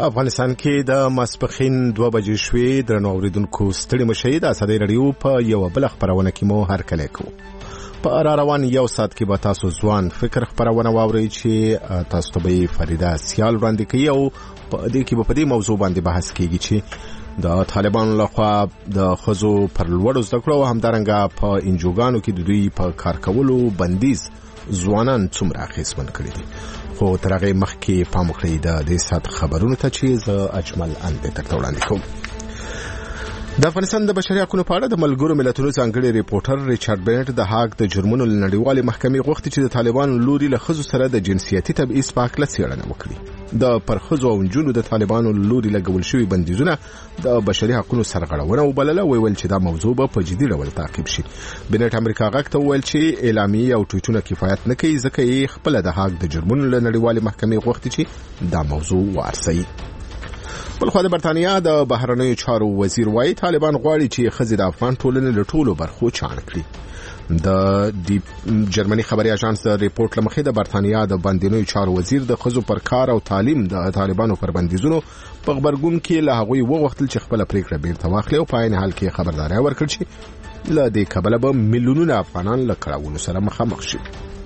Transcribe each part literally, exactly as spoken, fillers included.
په افغانستان کې د ماسپخین دوه بجې شوې درنو اوریدونکو ستړي مشئ د ازادي رادیو په یو بل خبرونه کې مو هرکلی کوو. په را روان یو ساعت کې به تاسو ځوان فکر خبرونه واورئ چې تاسو ته به فریده سیال وړاندې کوي او په دې کې به په دې موضوع باندې بحث کیږي چې د طالبانو لخوا د خزو پر لوړو زده کړو او همدارنګه په انجوګانو کې د دوی په کار کولو بندیز ځوانان څومره اغېزمن کړي دي. خو تر هغې مخکې پام وکړئ د دې ساعت خبرونو ته چې زه اجمل اندې درته وړاندې کوم. د افغانستان د بشري حقوقو په اړه د ملګرو ملتونو ځانګړي ریپورټر ریچارډ بنټ د هاګ د جرمونو نړیوالې محکمې غوښتي چې د طالبانو لوري له ښځو سره د جنسیتي تبعیض په هکله څېړنه وکړي. د پر ښځو او نجونو د طالبانو لوري لګول شوي بندیزونه د بشري حقوقو سرغړونه وبلله، ویل چې دا موضوع به په جدي ډول تعقیب شي. بنټ امریکا غږ ته وویل چې اعلامیې او ټویټونه کفایت نه کوي، ځکه یې خپله د هاګ د جرمونو نړیوالې محکمې غوښتي چې دا موضوع وارسوي. بلخوا د برتانیا د بهرنیو چارو وزیر وايي طالبان غواړي چې ښځې د افغان ټولنې له ټولو برخو چاڼ کړي. د جرمني خبري اژانس د ریپورت لمخې د برتانیا د باندنیو چارو وزیر د ښځو پر کار او تعلیم د طالبانو پر بندیزونو په خبرګون کې له هغوی وغوښتل چې خپله پریکړه بیرته واخلي او په عین حال کې خبرداری ورکړي چې له دې کبله به میلیونونه افغانان له کړاوونو سره مخامخ شي.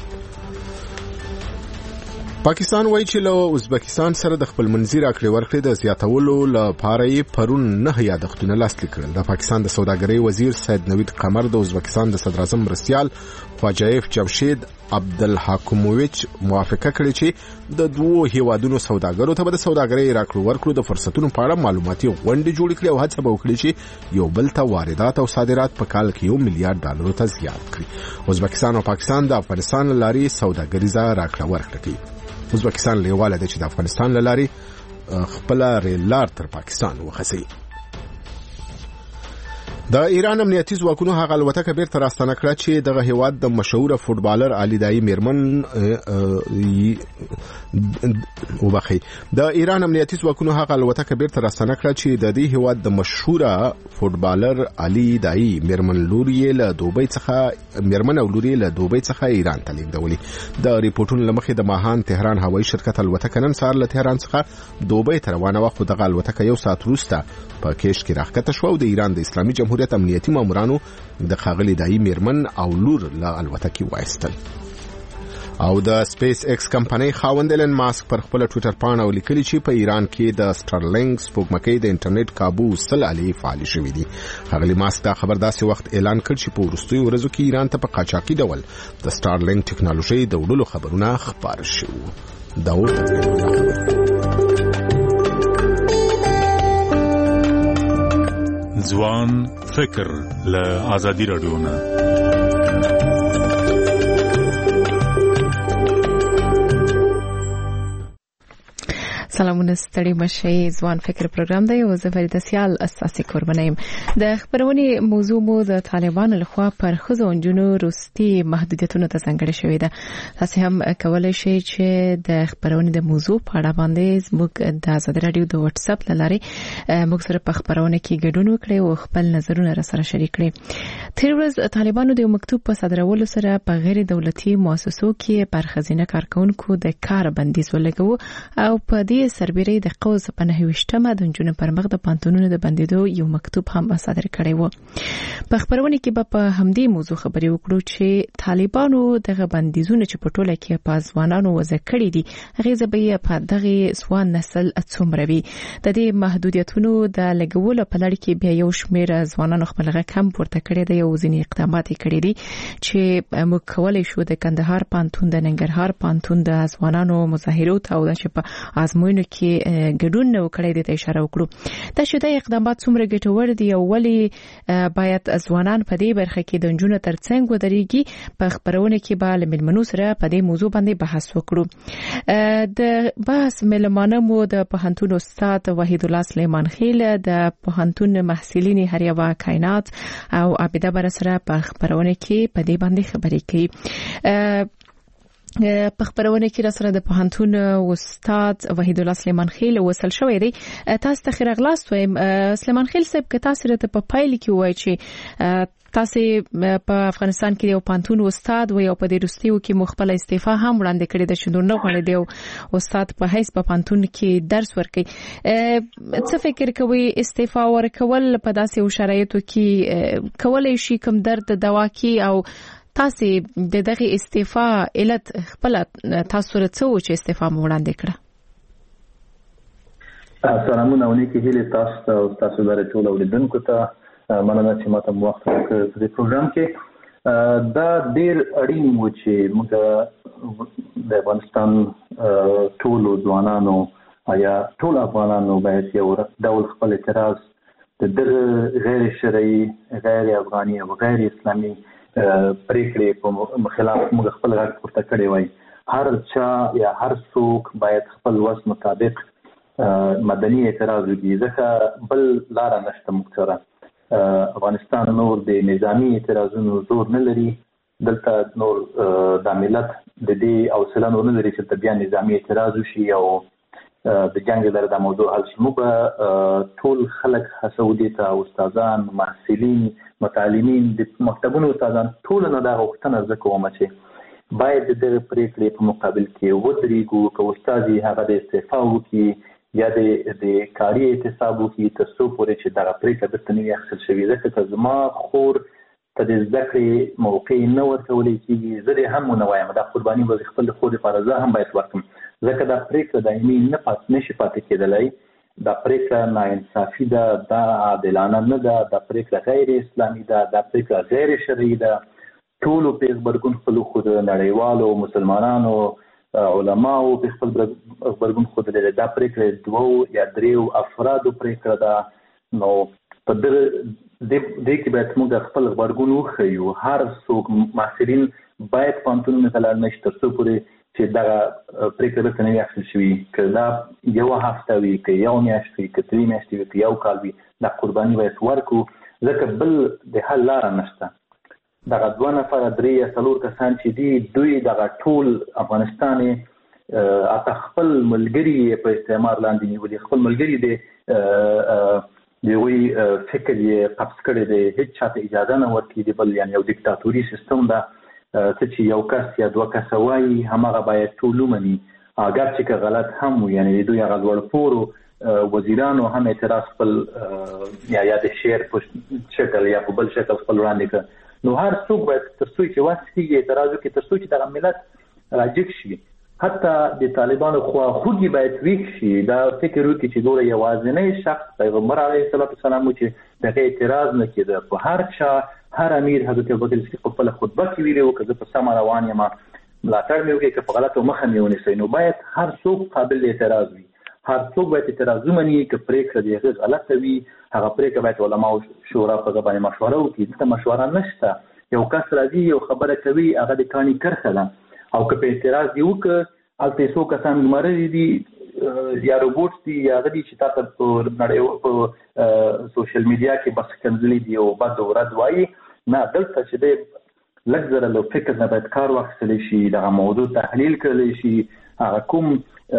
پاکستان وایي چې له ازبکستان سره د خپل منځي راکړې ورکړې د زیاتولو لپاره یې پرون نه یادښتونه لاسلیک کړل. د پاکستان د سوداګرۍ وزیر سید نوید قمر د ازبکستان د صدر اعظم مرستیال خواجایف جمشید عبدالحاکمویچ موافقه کړې چې د دوو هیوادونو سوداګرو ته به د سوداګرۍ راکړو ورکړو د فرصتونو په اړه معلوماتي غونډې جوړې کړي او هڅه به وکړي چې یو بل ته واردات او صادرات په کال کې یو میلیارډ ډالرو ته زیات کړي. ازبکستان او پاکستان د افغانستان له لارې سوداګریزه راکړه ورکړه کوي. ازبکستان لیواله ده چې د افغانستان له لارې خپل ریل لار تر پاکستان وخسي. د ایران امنیتي ځواکونو هغه الوتکه بیرته راستنه کړه چې دغه هیواد د مشهور فوټبالر علي دایی میرمن وبخي د ایران امنیتي ځواکونو هغه الوتکه بیرته راستنه کړه چې د دې هیواد د مشهور فوټبالر علي دایی میرمن لوري له دوبۍ څخه میرمن او لوري له دوبۍ څخه ایران ته لیږدولې. د ریپورتونو لمخې د ماهان تهران هوایي شرکت الوتکه نن سهار له تهران څخه دوبۍ ته روانه وه، خو دغه الوتکه یو ساعت وروسته په کیش کې راښکته شوه او د ایران د اسلامي جمهوریت امنیتي مامورانو د ښاغلي دایی میرمن او لور له الوتکې وایستل. او د سپیس ایکس کمپنۍ خاوند ایلن ماسک پر خپل ټویټر پاڼه ولیکلي چې په ایران کې د سټارلینک سپوږمکۍ د انټرنیټ کابو سل الې فعال شوي دي. ښاغلي ماسک دا خبر داسې وخت اعلان کړ چې په وروستیو ورځو کې ایران ته په قاچاقي ډول د سټارلینک ټکنالوژي د وړلو خبرونه خپاره شوي. دا ځوان فکر له ازادي رادیو نه. سلامونه ستړي مشئ. ځوان فکر پروګرام دی او زه فریده سیال اساسي کوربنه یم. د خبرونې موضوع مو د طالبانو لخوا پر ښځو او نجونو روستي محدودیتونو ته ځانګړې شوې ده. تاسو هم کولای شئ چې د خبرونې د موضوع په اړه باندې موږ د ازادي رادیو د واتس اپ لاري موږ سره په خبرونه کې ګډون وکړئ او خپل نظرونه را سره شریک کړئ. تیر ورځ طالبانو د مکتوب په صادرولو سره په غیر دولتي مؤسسو کې پر ښځینه کارکونکو د کار بندیز ولګو او په دې سربېره د قوس په نهه ویشتمه د نجونو پر مخ د پانتونونو د بندیدو یو مکتوب هم صادر کړی و. په خبرونه کې به په همدې موضوع خبرې وکړو چې طالبانو دغه بندیزونه چې په ټوله کې په ځوانانو وضع کړي دي هغه به په دغه ځوان نسل څومره وي. د دې محدودیتونو د لګولو په لړ کې بیا یو شمېر ځوانانو خپل غږ هم پورته کړی دی او ځینې اقدامات کړي دي چې موږ کولای شو د کندهار پانتون د ننګرهار پانتون د ځوانانو مظاهرو ته او چې په آزموینو کې ګډون وکړي د اشاره وکړو. دا چې د اقدامات څومره ګټور دي او ولې باید ځوانان په دې برخه کې د نجونو ترڅنګ ودرېږي په خبرونه کې به له ملمنو سره په دې موضوع باندې بحث وکړو. د بحث ملمانه مو د پوهنتون استاد وحید الله سلیمان خیل، د پوهنتون محصلین هریوا کائنات او عابده بر سره په خبرونه کې په دې باندې خبرې کوي. په خبرونه کې را سره د پوهنتون استاد وحید الله سلیمان خیل وصل شوی دی. تاسو ته خیر غلاست وایم سلیمان خیل صاحب، که تاسو ته په پایل کې وایي چې تاسو په افغانستان کې یو پوهنتون استاد و، یو په دې وروستیو کې مخبل استعفا هم وړاندې کړې ده چې نور نه غواړي دی استاد په حیث په پوهنتون کې درس ورکړي. څه فکر کوي استعفا ورکول په داسې شرایطو کې کولای شي کوم درد دوا کې، او تاسو د دغه استعفا علت خپل تاسو رڅو چې استعفا وړاندې کړه؟ سلامونه ونیکي هیله تاسو او تاسو لپاره ټول اوریدونکو ته مننه چې ماته وخت راکړ په دې پروګرام کې. دا ډیر اړین و چې موږ د افغانستان ټول ځوانانو یا ټول افغانانو باید یو ډول خپل اعتراض د غیر شرعي، غیر افغاني او غیر اسلامي پریکړې په خلاف موږ خپل غږ پورته کړی وای. هر چا یا هر څوک باید خپل وس مطابق مدني اعتراض وکړي، ځکه بل لاره نشته. موږ سره افغانستان نور د نظامی اعتراضونو زور نه لري، دلته نور د ملت د دې حوصله نور نه لري چې بیا نظامی اعتراض وشي او د جنگ لپاره د موضوع حل شي. موږ ټول خلک هڅو دي ته استادان، محصلین، متعلمین، د مکتبونو استادان ټول نه دا غوښتنه وکوم چې باید د دې پریکړې په مقابل کې ودرېږو، که استادي هغه د استعفا وکړي یا د د کاري اعتصاب وکړي تر څو پورې چې دغه پریکړه بیرته نه وي اخیستل شوې. ځکه که زما خور ته د زده کړې موقع نه ورکولی کېږي، زه دې هم ونه وایم دا قرباني به خپل خور لپاره زه هم باید ورکړم، ځکه دا پریکړه دایمي نه پات نشي پاتې کېدلی. دا پریکړه ناانصافي ده، دا عادلانه نه ده، دا پریکړه غیر اسلامي ده، دا پریکړه غیر شرعي ده. ټولو په غبرګون خپل خود نړیوالو مسلمانانو علماو په خپل غبرګون خود لري. دا پریکړه دوه یا دریو افرادو پریکړه ده. نو په دې کې باید موږ خپل غبرګون وښیو. هر څوک محصلین باید پوهنتونونو ته لاړ نشي تر څو پورې چې دغه پریکړه بیرته نه وي اخیستل شوې. که دا یوه هفته وي، که یو میاشت وي، که درې میاشتې وي، که یو کال وي، دا قرباني باید ورکړو، ځکه بل د حل لاره نشته. دغه دوه نفره درې یا څلور کسان چې دي دوی دغه ټول افغانستان اته خپل ملګري په استعمار لاندې نیولي، خپل ملګري د د وی فکر یې قبض کړی دی، هیڅ چاته اجازه نه ورکړي دی. بل یعنی یو دیکتاتوري سیستم ده، څه چې یو کس یا دوه کسه وایي هماغه باید ټول ومني، اگر چې که غلط هم وي. یعنی دوی هغه لوړ پوړو وزیرانو هم اعتراض خپل یا یا د شعر په شکل یا په بل شکل خپل وړاندې کړ. نو هر څوک باید تر څو چې وس کېږي اعتراض وکړي، تر څو چې دغه ملت راجګ شي. حتی د طالبانو خواخوږي باید ویښ شي، دا فکر وکړي چې دوی یوازینی شخص پیغمبر علیه السلام و چې دغه اعتراض نه کېده. په هر چا، هر امیر حضرت ابوبکر صدیق په خپله خطبه کې ویلي وو که زه په سمه روان یم ملاتړ مې وکړي، که په غلطو مخه مې ونیسئ. نو باید هر څوک قابل اعتراض وي، هر څوک باید اعتراض ومني. که پریکړه د هغه غلطه وي، هغه پریکړه باید علماو شورا په هغه باندې مشوره وکړي. دلته مشوره نشته. یو کس راځي یو خبره کوي، هغه د کاڼي کرښه ده، او که په اعتراض دی وکړه هلته څو کسان ګمارلي دي یا روبوټس دي یا هغه دي چې تا ته په نړۍ په سوشل میډیا کې بس کنځلي دي او بد او رد وایي. نه، دلته چې دی لږ زره له فکر نه باید کار واخیستلی شي، دغه موضوع تحلیل کړلی شي. هغه کوم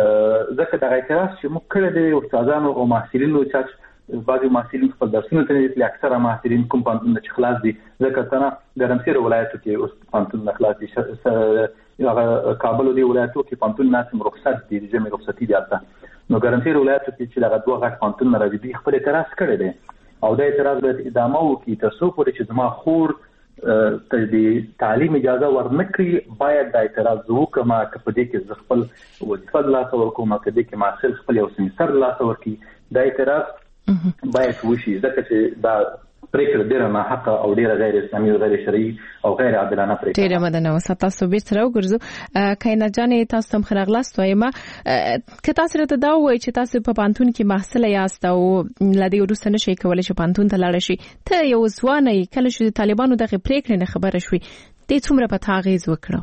ځکه دغه اعتراض چې موږ کړی دی استادانو او محصلینو، چا بعضې محصلین خپل درسونو ته نه دي، اکثره محصلین کوم پوهنتونونه چې خلاص دي، ځکه ته نه ګرمسیر ولایتو کې اوس پوهنتونونه خلاص دي، هغه کابل دې ولایتو کې پوهنتون ناسم رخصت دي، د ژمي رخصتي دي هلته. نو ګرمسیر ولایتو کې چې دغه دوه غټ پوهنتونونه راځي، دوی خپل اعتراض کړی دی او دا اعتراض باید ادامه وکړي تر څو پورې چې زما خور ته د تعلیم اجازه ورنکړي. باید دا اعتراض وکړم که په دې کې زه خپل وظیفه د لاسه ورکوم، که دې کې محصل خپل یو سمستر د لاسه ورکړي. دا اعتراض باید وشي، ځکه چې دا پریکړه ډیره ناحقه او ډیره غیر اسلامي او غیر شرعي او غیر عادلانه پریکړه. ډیره مننه. اوس تاسو بیرته راوګرځو. کاینا جانې تاسو هم ښه راغلاست وایم. که تاسو راته دا ووایئ چې تاسو په پوهنتون کې محصله یاست او له دې وروسته نشئ کولی چې پوهنتون ته لاړ شئ، ته یو ځوان یې، کله چې د طالبانو دغې پریکړې نه خبره شوې دې څومره په تا اغېز وکړه؟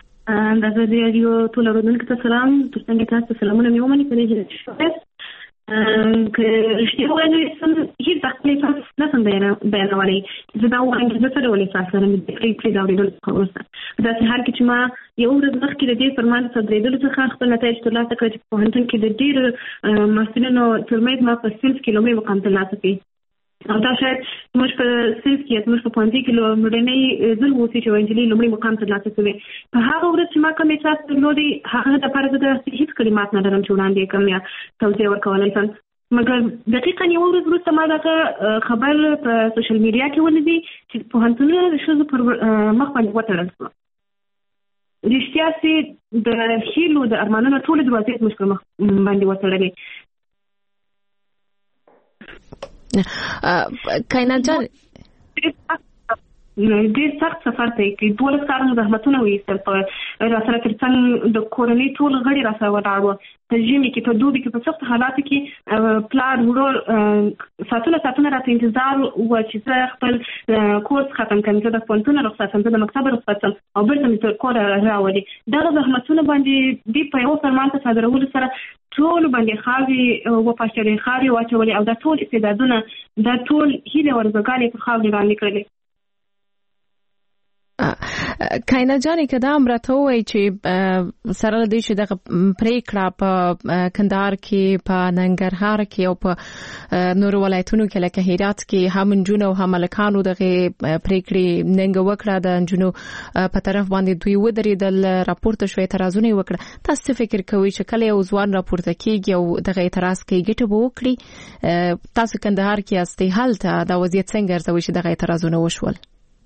د ازادي راډیو ټول اورېدونکو ته سلام. تر څنګ تاسو سلامونه مې ومني په دې که رښتیا ووایو سم هیڅ خپل احساس نه سم بیانولی. زه دا وایم چې زه څه ډول احساس لرم د پرېکړې د اورېدلو څخه وروسته. په داسې حال کې چې ما یوه ورځ مخکې د دې فرمان څخه درېدلو څخه خپل نتایج ترلاسه کړل چې په پوهنتون کې د ډېرو محصلینو ترمنځ ما په صنف کې لومړی مقام ترلاسه کړی. او دا شاید زموږ په صنف کې زموږ په پوهنځي کې لومړنی ځل و چې یوه نجلۍ لومړی مقام ترلاسه کوي. په هغه ورځ چې ما کوم احساس درلودی هغه دپاره زه داسې هېڅ کلمات نه لرم چې وړاندې کړم یا توضیح ورکولی شم. مګر دقیقا یوه ورځ وروسته ما دغه خبر په سوشل میډیا کې ولیدی چې پوهنتونونه د ښځو پر مخ باندې وتړل شوه. رښتیا چې د هیلو د ارمانونو ټولې دروازې زموږ پر مخ باندې وتړلې. کائنات جان ډېر سخت سفر ته یې کړي. دولس کاله مو زحمتونه وایستل. په راسره تر څنګ د کورنۍ ټول غړي راسره ولاړ وو. په ژمي کې په دوبي کې په سختو حالاتو کې پلار ورور ساعتونه ساعتونه راته انتظار و چې زه خپل کورس ختم کړم، زه د پوهنتون رخصت شم، زه د مکتب رخصت شم او بېرته مې تر کوره راولي. دغه زحمتونه باندې دوی په یو فرمان ته صادرولو سره ټول باندې خاورې وپاشلې، خاورې واچولې او دا ټول استعدادونه دا ټول هیلې او ارزوګانې په خاورې باندې کړلې. کائنات جانې که دا هم راته ووایي چې سره له دې چې دغه پرېکړه په کندهار کې، په ننګرهار کې او په نورو ولایتونو کې لکه هرات کې هم نجونو او هم هلکانو دغې پرېکړې ننګه وکړه، د نجونو په طرف باندې دوی ودرېدل، راپورته شوه، اعتراضونه یې وکړه. تاسو څه فکر کوئ چې کله یو ځوان راپورته کېږي او دغه اعتراض کوي ګټه به وکړي؟ تاسو کندهار کې یاستئ، هلته دا وضعیت څنګه ارزوئ چې دغه اعتراضونه وشول؟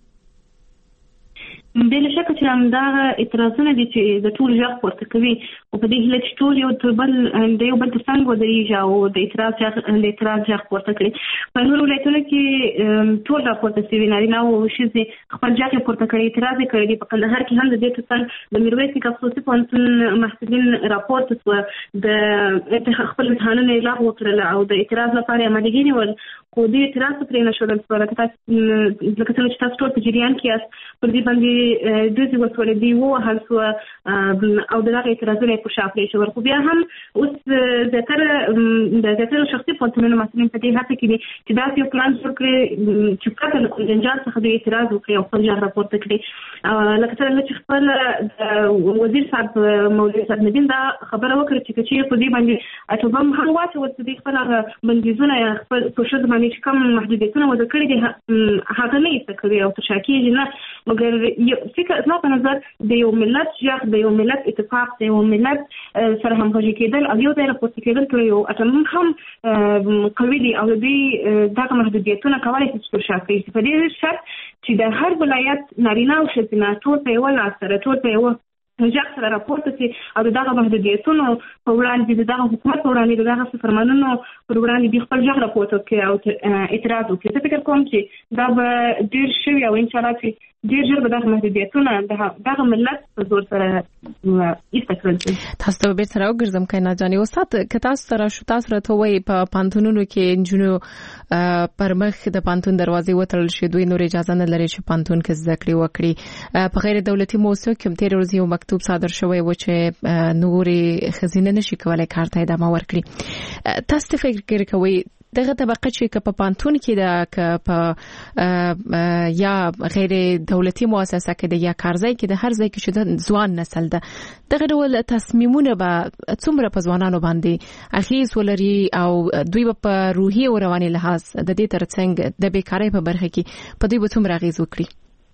بلا شکه چې همدغه اعتراضونه دي چې د ټول غږ پورته کوي او په دې هیله چې ټول یو تر بل د یو بل تر څنګ ودرېږي او د اعتراض غږ د اعتراض غږ پورته کړي. په نورو ولایتونو کې ټول راپورته شوي، نارینه او ښځې خپل غږ یې پورته کړی، اعتراض یې کړی دي. په کندهار کې هم د دې تر څنګ د میرویس نیکه خصوصي پوهنتون محصلین راپورته شوه، د خپل امتحانونه یې لغوه کړل او د اعتراض لپاره یې امادګي ونیول، خو دوی اعتراض پرې نه ښودل شوه. لکه څنګه چې تاسو ټول په جریان کې یاست، پر دې باندې دوی وسولې دي ووهل شوه او د دغه اعتراضونه یې په شا پرې شول. خو بیا هم اوس زیاتره د زیاتره شخصي پوهنتونونو محصلین په دې هڅه کې دي چې داسې یو پلان جوړ کړي چې پرته له کوم جنجال څخه دوی اعتراض وکړي او خپل غږ راپورته کړي. لکه څنګه چې خپل وزیر صاحب مولوي صاحب ندیم دا خبره وکړه چې که چېرې په دې باندې اټوبم هم واچول چې دوی خپل هغه بندیزونه یا خپل په ښځو باندې چې کوم محدودیتونه وضع کړي دي هغه نه ایسته کوي او تر شا کېږي نه. مګر فکر زما په نظر د یو ملت غږ، د یو ملت اتفاق، د یو ملت سره همغږي کېدل او یو ځای راپورته کېدل تر یو اټوم هم قوي دي او دوی دغه محدودیتونه کولی شي چې تر شا کړي. په دې شرط چې د هر ولایت نارینه او ښځینه ټول په یوه لاس سره، ټول په یوه غږ سره راپورته شي او د دغه محدودیتونو په وړاندې، د دغه حکومت په وړاندې، د دغه فرمانونو پر وړاندې دوی خپل غږ راپورته کړي او اعتراض وکړي. زه فکر کوم چې دا به ډېر ښه وي او انشاءالله چې ډېر ژر به دغه محدودیتونه دغه ملت په زور سره ایسته کړل شي. تاسو ته بېرته راوګرځم کائنات جانې. استاد که تاسو سره شو، تاسو راته ووایئ په پوهنتونونو کې نجونو پر مخ د پوهنتون دروازې وتړل شي، دوی نور اجازه نه لري چې پوهنتون کې زده کړې وکړي. په غیر دولتي موسسو کې هم تېرې ورځې یو مکتوب صادر شوی و چې نورې ښځینه نشي کولی کار ته ادامه ورکړي. تاسو څه فکر کوئ دغه طبقه چې که په پوهنتون کې ده، که په یا غیر دولتي مؤسسه کې ده یا کارځای کې ده، هر ځای کې چې د ځوان نسل ده، دغه ډول تصمیمونه به څومره په ځوانانو باندې اغیز ولري او دوی به په روحي او رواني لحاظ د دې ترڅنګ د بیکارۍ په برخه کې په دوی به څومره اغیز وکړي؟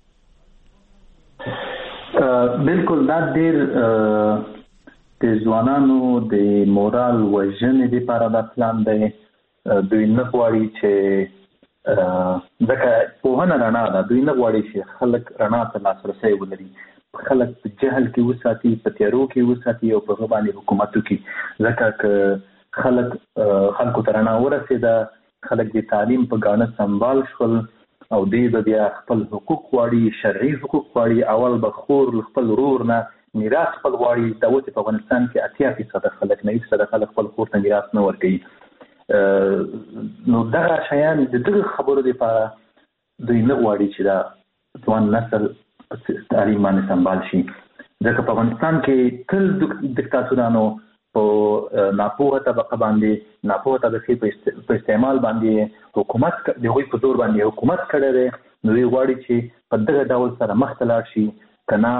بالکل دا ډېر د ځوانانو د مورال وژنې لپاره دا پلان دی. دوی نه غواړي چې ځکه پوهنه رڼا ده، دوی نه غواړي چې خلک رڼا ته لاسرسی ولري، خلک په جهل کې وساتي، په تیارو کې وساتي او په هغه باندې حکومت وکړي. ځکه که خلک خلکو ته رڼا ورسېده، خلک د تعلیم په ګاڼه سنبال شول او دوی به بیا خپل حقوق غواړي، شرعي حقوق غواړي. اول به خور خپل ورور نه میراث خپل غواړي. دا اوس په افغانستان کې اتیا فیصده خلک نه فیصده خلک خپل خور ته میراث نه ورکوي. نو دغه شیان د دغه خبرو لپاره دوی نه غواړي چې دا ځوان نسل تعلیم باندې سنبال شي. ځکه په افغانستان کې تل دیکتاتورانو په ناپوهه طبقه باندې ناپوهه طبقې په استعمال باندې حکومت د هغوی په زور باندې حکومت کړی دی. نو دوی غواړي چې په دغه ډول سره مخته لاړ شي، که نه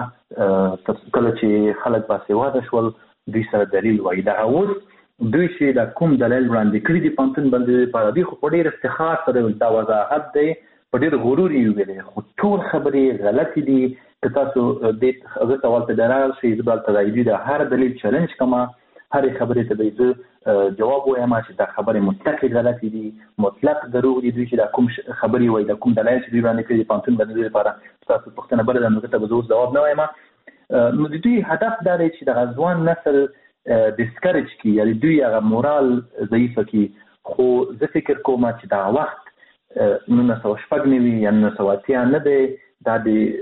کله چې خلک باسواده شول دوی سره دلیل وایي. دغه اوس دوی چې د کوم دلیل وړاندې کړي دي پوهنتون باندې لپاره، دوی خو په ډېر افتخار سره دا وضاحت دی، په ډېر غرور یې ویلي، خو ټول خبرې غلطې دي. که تاسو دې زه ته ورته درال شئ، زه به هلته د دوی د هر دلیل چلنج کوم، هرې خبرې ته به زه جواب وایم چې دا خبرې مطلق غلطې دي، مطلق دروغ دي. دوی چې دا کوم خبرې وایي، دا کوم دلایل چې دوی وړاندې کړي دي پوهنتون باندې دوی لپاره، تاسو پوښتنه بله ده، نو ته به زه اوس جواب نه وایم. نو د دوی هدف دا دی چې دغه ځوان نسل ډسکریج کړي، یعنې دوی هغه مورال ضعیفه کړي. خو زه فکر کوم چې دغه وخت نولس سوه شپږ نوي یا نولس سوه اتیا نه دی، دا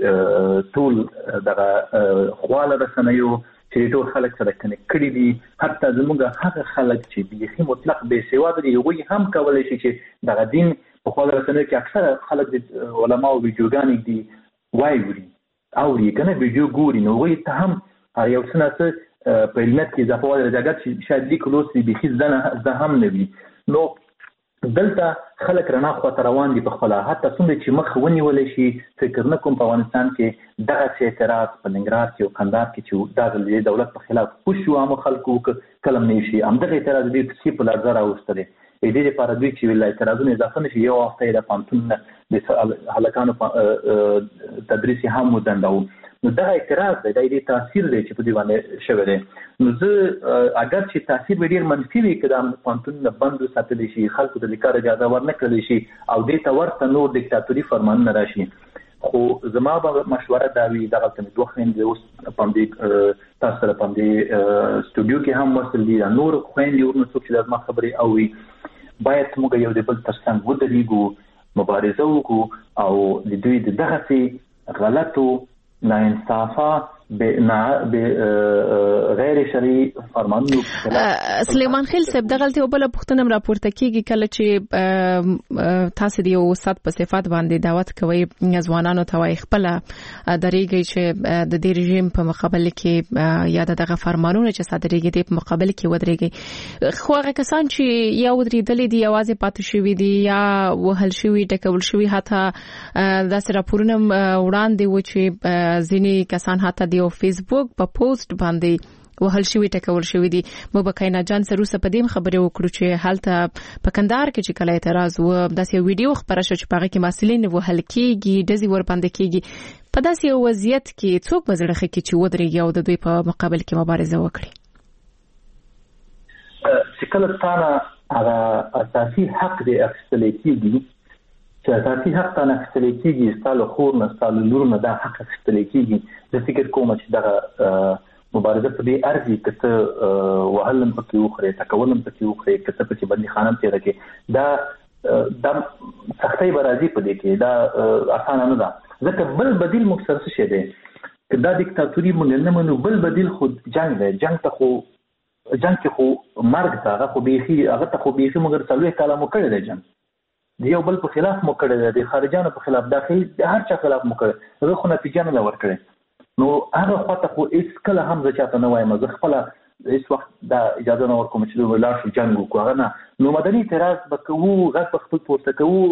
د ټول دغه خواله رسنیو چې ټول خلک سره کنیکټ کړي دي. حتی زموږ هغه خلک چې بیخي مطلق بې سواده دي، هغوی هم کولی شي چې دغه دین په خواله رسنیو کې اکثره خلک د علماو ویډیوګانې دي وایي اوري که نه ویډیو ګوري، نو هغوی ته هم یو څه نه څه په علمت کې اضافه والی رجاګت چې شاید لیک لوست بیخي زده هم نه وي. نو دلته خلک رڼا خواته روان دي په خپله، حتی څومره چې مخ ونیولی شي. فکر نه کوم په افغانستان کې دغسې اعتراض په ننګرهار کې او کندهار کې چې دا ځل د دولت په خلاف پوه شو عامو خلکو کله هم نه شي، همدغه اعتراض دوی پسې په لړزه راوستلی. د دې لپاره دوی چې اعتراضونه اضافه نه شي، یو هفته یې د پوهنتون د هلکانو تدریس یې هم وځنډاوه. نو دغه اعتراض دی، دا یې تاثیر دی چې په دې باندې شوی دی. نو زه اگر چې تاثیر به ډېر منفي وي، که دا پوهنتونونه بند وساتلی شي، خلکو ته د کار اجازه ورنه کړلی شي او دې ته ورته نور دیکتاتوري فرمانونه راشي. خو زما به مشوره دا وي، دغلته مې دوه خویندې اوس په همدې تاسو سره په همدې سټوډیو کې هم وصل دي، دا نور خویندې ورنه څوک چې دا زما خبرې اوري، باید موږ یو د بل تر څنګ ودرېږو، مبارزه وکړو او د دوی د دغسې غلطو ناانصافه غیر شرعي فرمانونو. سلیمان خیل صاحب، دغه غلطي او بل پوښتنه هم راپورته کیږي کله چې تاسو د یو استاد په صفات باندې دعوت کوي ځوانانو ته وایي خپل درېږي چې د دې رژیم په مقابل کې یا دغه فرمانونه چې صادرېږي د په مقابل کې ودرېږي. خو هغه کسان چې یا ودرېدلې دي، یوازې پاتې شوي دي، یا وهل شوي، ټکول شوي، حتی داسې راپورونه وړاندې و چې ځینې کسان حتی د فیسبوک په پوسټ باندې وهل شوي، ټکول شوي دي. مبکینا جان سروسه په دې خبرې وکړو چې حالت په کندهار کې چې کله اعتراض و، داسې یو ویډیو خبره شو چې په هغه کې مسلین وهل کېږي، ډزې ورباندې کېږي. په داسې یو وضعیت کې څوک به زړه ښه کړي چې ودرېږي او د دوی په مقابل کې مبارزه وکړي؟ چې کله تا نه هغه اساسي حق دی اخیستلی کېږي، چې اساسي حق ته نه اخیستلی کېږي، ستا له خور نه ستا له لور نه دا حق اخیستلی کېږي، زه فکر کوم چې دغه مبارزه په دې ارزي که ته وهل هم پکې وخورې، ټکول هم پکې وخورې، که ته پکې بندیخانه هم تېره کړې، دا دا سختۍ به راځي په دې کې، دا اسانه نه ده. ځکه بل بدیل موږ سره څه شی دی، که دا دیکتاتوري موږ نه منو، بل بدیل خو جنګ دی. جنګ ته خو جنګ کې خو مرګ ته هغه خو بیخي هغه ته خو بیخي موږ څلوېښت کاله مو کړی دی جنګ، د یو بل په خلاف مو کړی دی، د خارجانو په خلاف، داخلي د هر چا خلاف مو کړی، هغه خو نتیجه نه ده ورکړې. نو هغه خواته خو هېڅ کله هم زه چاته نه وایم، زه خپله هېڅ وخت دا اجازه نه ورکوم چې دوی ولاړ شو جنګ وکړو، هغه نه. نو مدني اعتراض به کوو، غږ به خپل پورته کوو،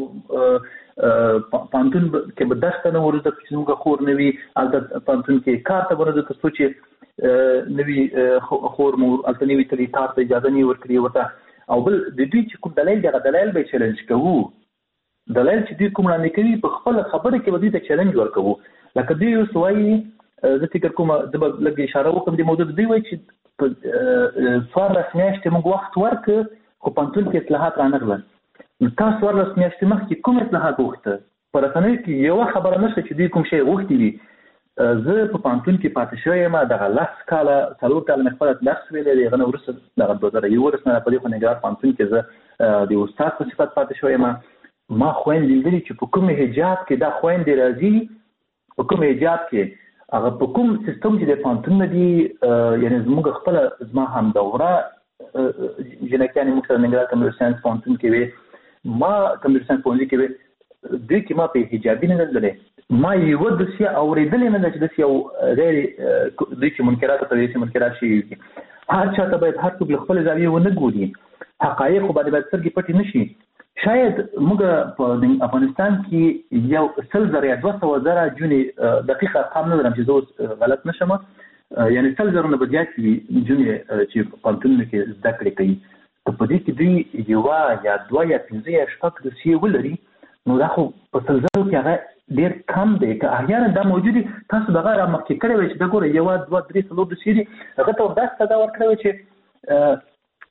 پوهنتون کې به درس ته نه ورځو چې زموږ خور نه وي، هلته پوهنتون کې کار ته به نه ځو تر څو چې نه وي خور مو هلته نه وي تللي، کار ته اجازه نه وي ورکړې ورته. او بل د دوی چې کوم دلایل دغه دلایل به چیلنج کوو، دلایل چې دوی کوم وړاندې کوي په خپله خبره کې به دوی ته چیلنج ورکوو. لکه دوی اوس وایي، زه فکر کوم زه به لږ اشاره وکړم دې موضوع ته، دوی وایي چې په څوارلس میاشتې موږ وخت ورکړ خو پوهنتون کې اصلاحات رانغلل. نو تا څوارلس میاشتې مخکې کوم اصلاحات غوښته؟ په رسنیو کې یوه خبره نشته چې دوی کوم شی غوښتي وي. زه په پوهنتون کې پاتې شوی یم، دغه لس کاله څلور کاله مې خپله درس ویلی دی، هغه نه وروسته دغه دوه زره یولس نه په دې خو ننګرهار پوهنتون کې زه د استاد په صفت پاتې شوی یم. ما خویندې لیدلي چې په کوم حجاب کې دا خویندې راځي، په کوم حجاب کې هغه په کوم سیستم چې د پوهنتون نه دي، یعنې زموږ خپله زما همدوره جنکیانې موږ سره ننګرهار کمپیوټر ساینس پوهنتون کې وې، ما کمپیوټر ساینس پوهنځي کې وې، دوی کې ما په حجابي نه لیدلی، ما یوه دوسیه اورېدلې نه ده چې داسې یو غیر دوی چې منکرات ته داسې منکرات شوي وي. هر چا ته باید هر څوک له خپل زاویې ونه ګوري، حقایق باندې باید سترګې پټې نشي. شاید موږ په افغانستان کې یو سل زره یا دوه سوه زره جونې دقیق ارقام نه لرم چې زه غلط نشم، یعنی سل زره نه به زیات وي جونې چې په پوهنتونونو کې زده کړې کوي. که په دې کې دوی یوه یا دوه یا پنځه یا شپږ دوسیې ولري نو دا خو په سل زرو کې هغه ډېر کم دی. که احیانا دا موجود وي تاسو دغه را مخکې کړی وی چې دا ګوره یوه دوه درې څلور دوسیې دي، هغه ته داسې سزا ورکړی وی چې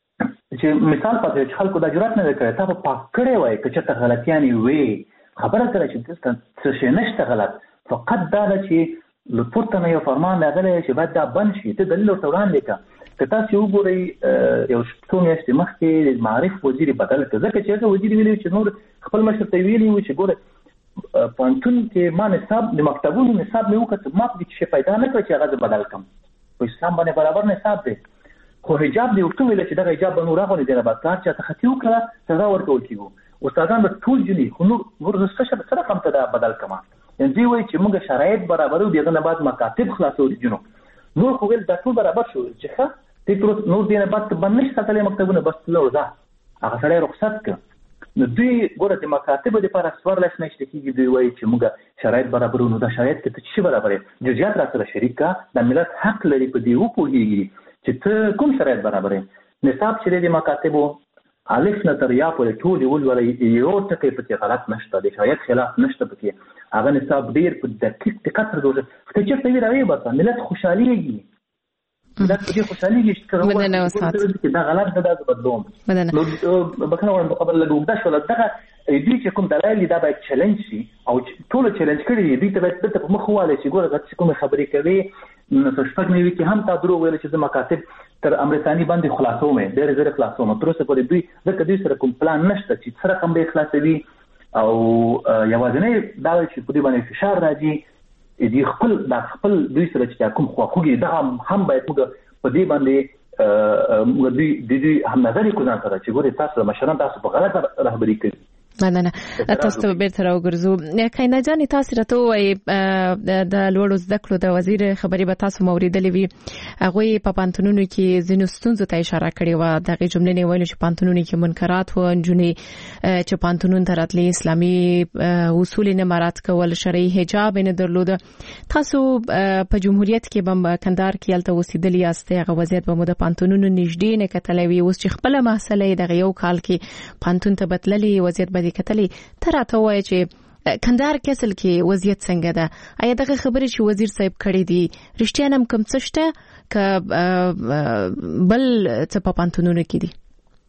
چې مثال پاتې چې خلکو دا جرات نه دی کړی، تا به پاک کړی وای که چېرته غلطیانې وې. خبره کړه چې دلته څه شی نشته غلط، فقط دا ده چې له پورته نه یو فرمان راغلی چې باید دا بند شي. ته دلیل ورته وړاندې کړه. که تاسو وګورئ یو څو میاشتې مخکې معرف وزیر بدل کړ، ځکه چې هغه وزیر ویلي چې نور خپل مشر ته ویلي وو چې ګوره پوهنتون کې ما نصاب د مکتبونو نصاب مې وکړ، ما پکې څه پیدا نه کړ چې هغه زه بدل کړم. په اسلام باندې برابر نصاب دی، خو حجاب دې ورته ویل چې دغه حجاب به نور راغلی دی، بعد کار چې خطي وکړه سزا ورکول کېږي. استادان به ټول جنې خو نور نور څه سره کم ته دا بدل کړم. یعنې دوی وایي چې موږ شرایط برابرو، دغه نه بعد مکاتب خلاصو جنو نور خو ویل دا ټول برابر شو چې ښه ته نور دې نه بعد بند نشي ساتلی مکتبونه، بس تلو ځه هغه سړی رخصت کړه. نو دوی ګوره د مکاتبو دپاره څوارلس میاشتې کېږي، دوی وایي چې موږ شرایط برابرو. نو دا شرایط کې ته څه شي برابرې؟ جزیات را سره شریک کړه. د ملت حق لري په دې وپوهېږي چې ته کوم شرایط برابرې. نصاب چې دی د مکاتبو الف نه تر یا پورې ټولې ولولئ، یو ټکی پکې غلط نشته، د شرایط خلاف نشته پکې. هغه نصاب ډېر په دقیق دقت سره جوړ شوی. که چېرته وي راویې باسه ملت خوشحالېږي، ملت په دې خوشحالېږي چې دا غلط ده، دا زه بدلوم. نو بخښنه غواړم په خبره لږ اوږده شوله. دغه دوی چې کوم دلایل دي دا باید چلنج شي او ټولو چلنج کړي دي. دوی ته باید دلته په مخ ووالی چې ګوره چې کومې خبرې کوي نو په شپږ میوې کې هم تا دروغ ویل چې زه مکاتب تر امریکاني باندې خلاصوم، ډېر زر خلاصوم. تر اوسه پورې دوی ځکه دوی سره کوم پلان نشته چې څه رقم به یې خلاصوي، او یوازینی دا وایي چې په دوی باندې فشار راځي، دوی خپل دا خپل دوی سره چې کوم خواخوږي دغه هم باید موږ په دې باندې موږ دوی د دوی هم نظر یې کړو سره چې ګورې تاسو مشران تاسو په غلطه رهبري کوي. مننه. تاسو ته بیرته راوګرځو. کاینا جان تاسو راته وایي د لوړو زده کړو د وزیر خبرې به تاسو موریدلې وي، هغه په پانتونونو کې ځینو ستونزو ته اشاره کړې و. دغه جملې نه ویل چې پانتونونو کې منکرات و، جنې چې پانتونون ته راتلې اسلامي اصول نه مراعات کول، شرعي حجاب نه درلود. تاسو په جمهوریت کې بم کندهار کې الته وسیدلی یاست، هغه وضعیت به مو د پانتونونو نږدې نه کتلوي. اوس چې خپل مسله دغه یو کال کې پانتون ته بدللې وضعیت به کتلی، تر راته وایي چې کندهار کې اصل کې وضعیت څنګه ده؟ آیا دغه خبرې چې وزیر صاحب کړې دي رښتیا هم کوم څه شته که بل څه په پانتونونو کې دي؟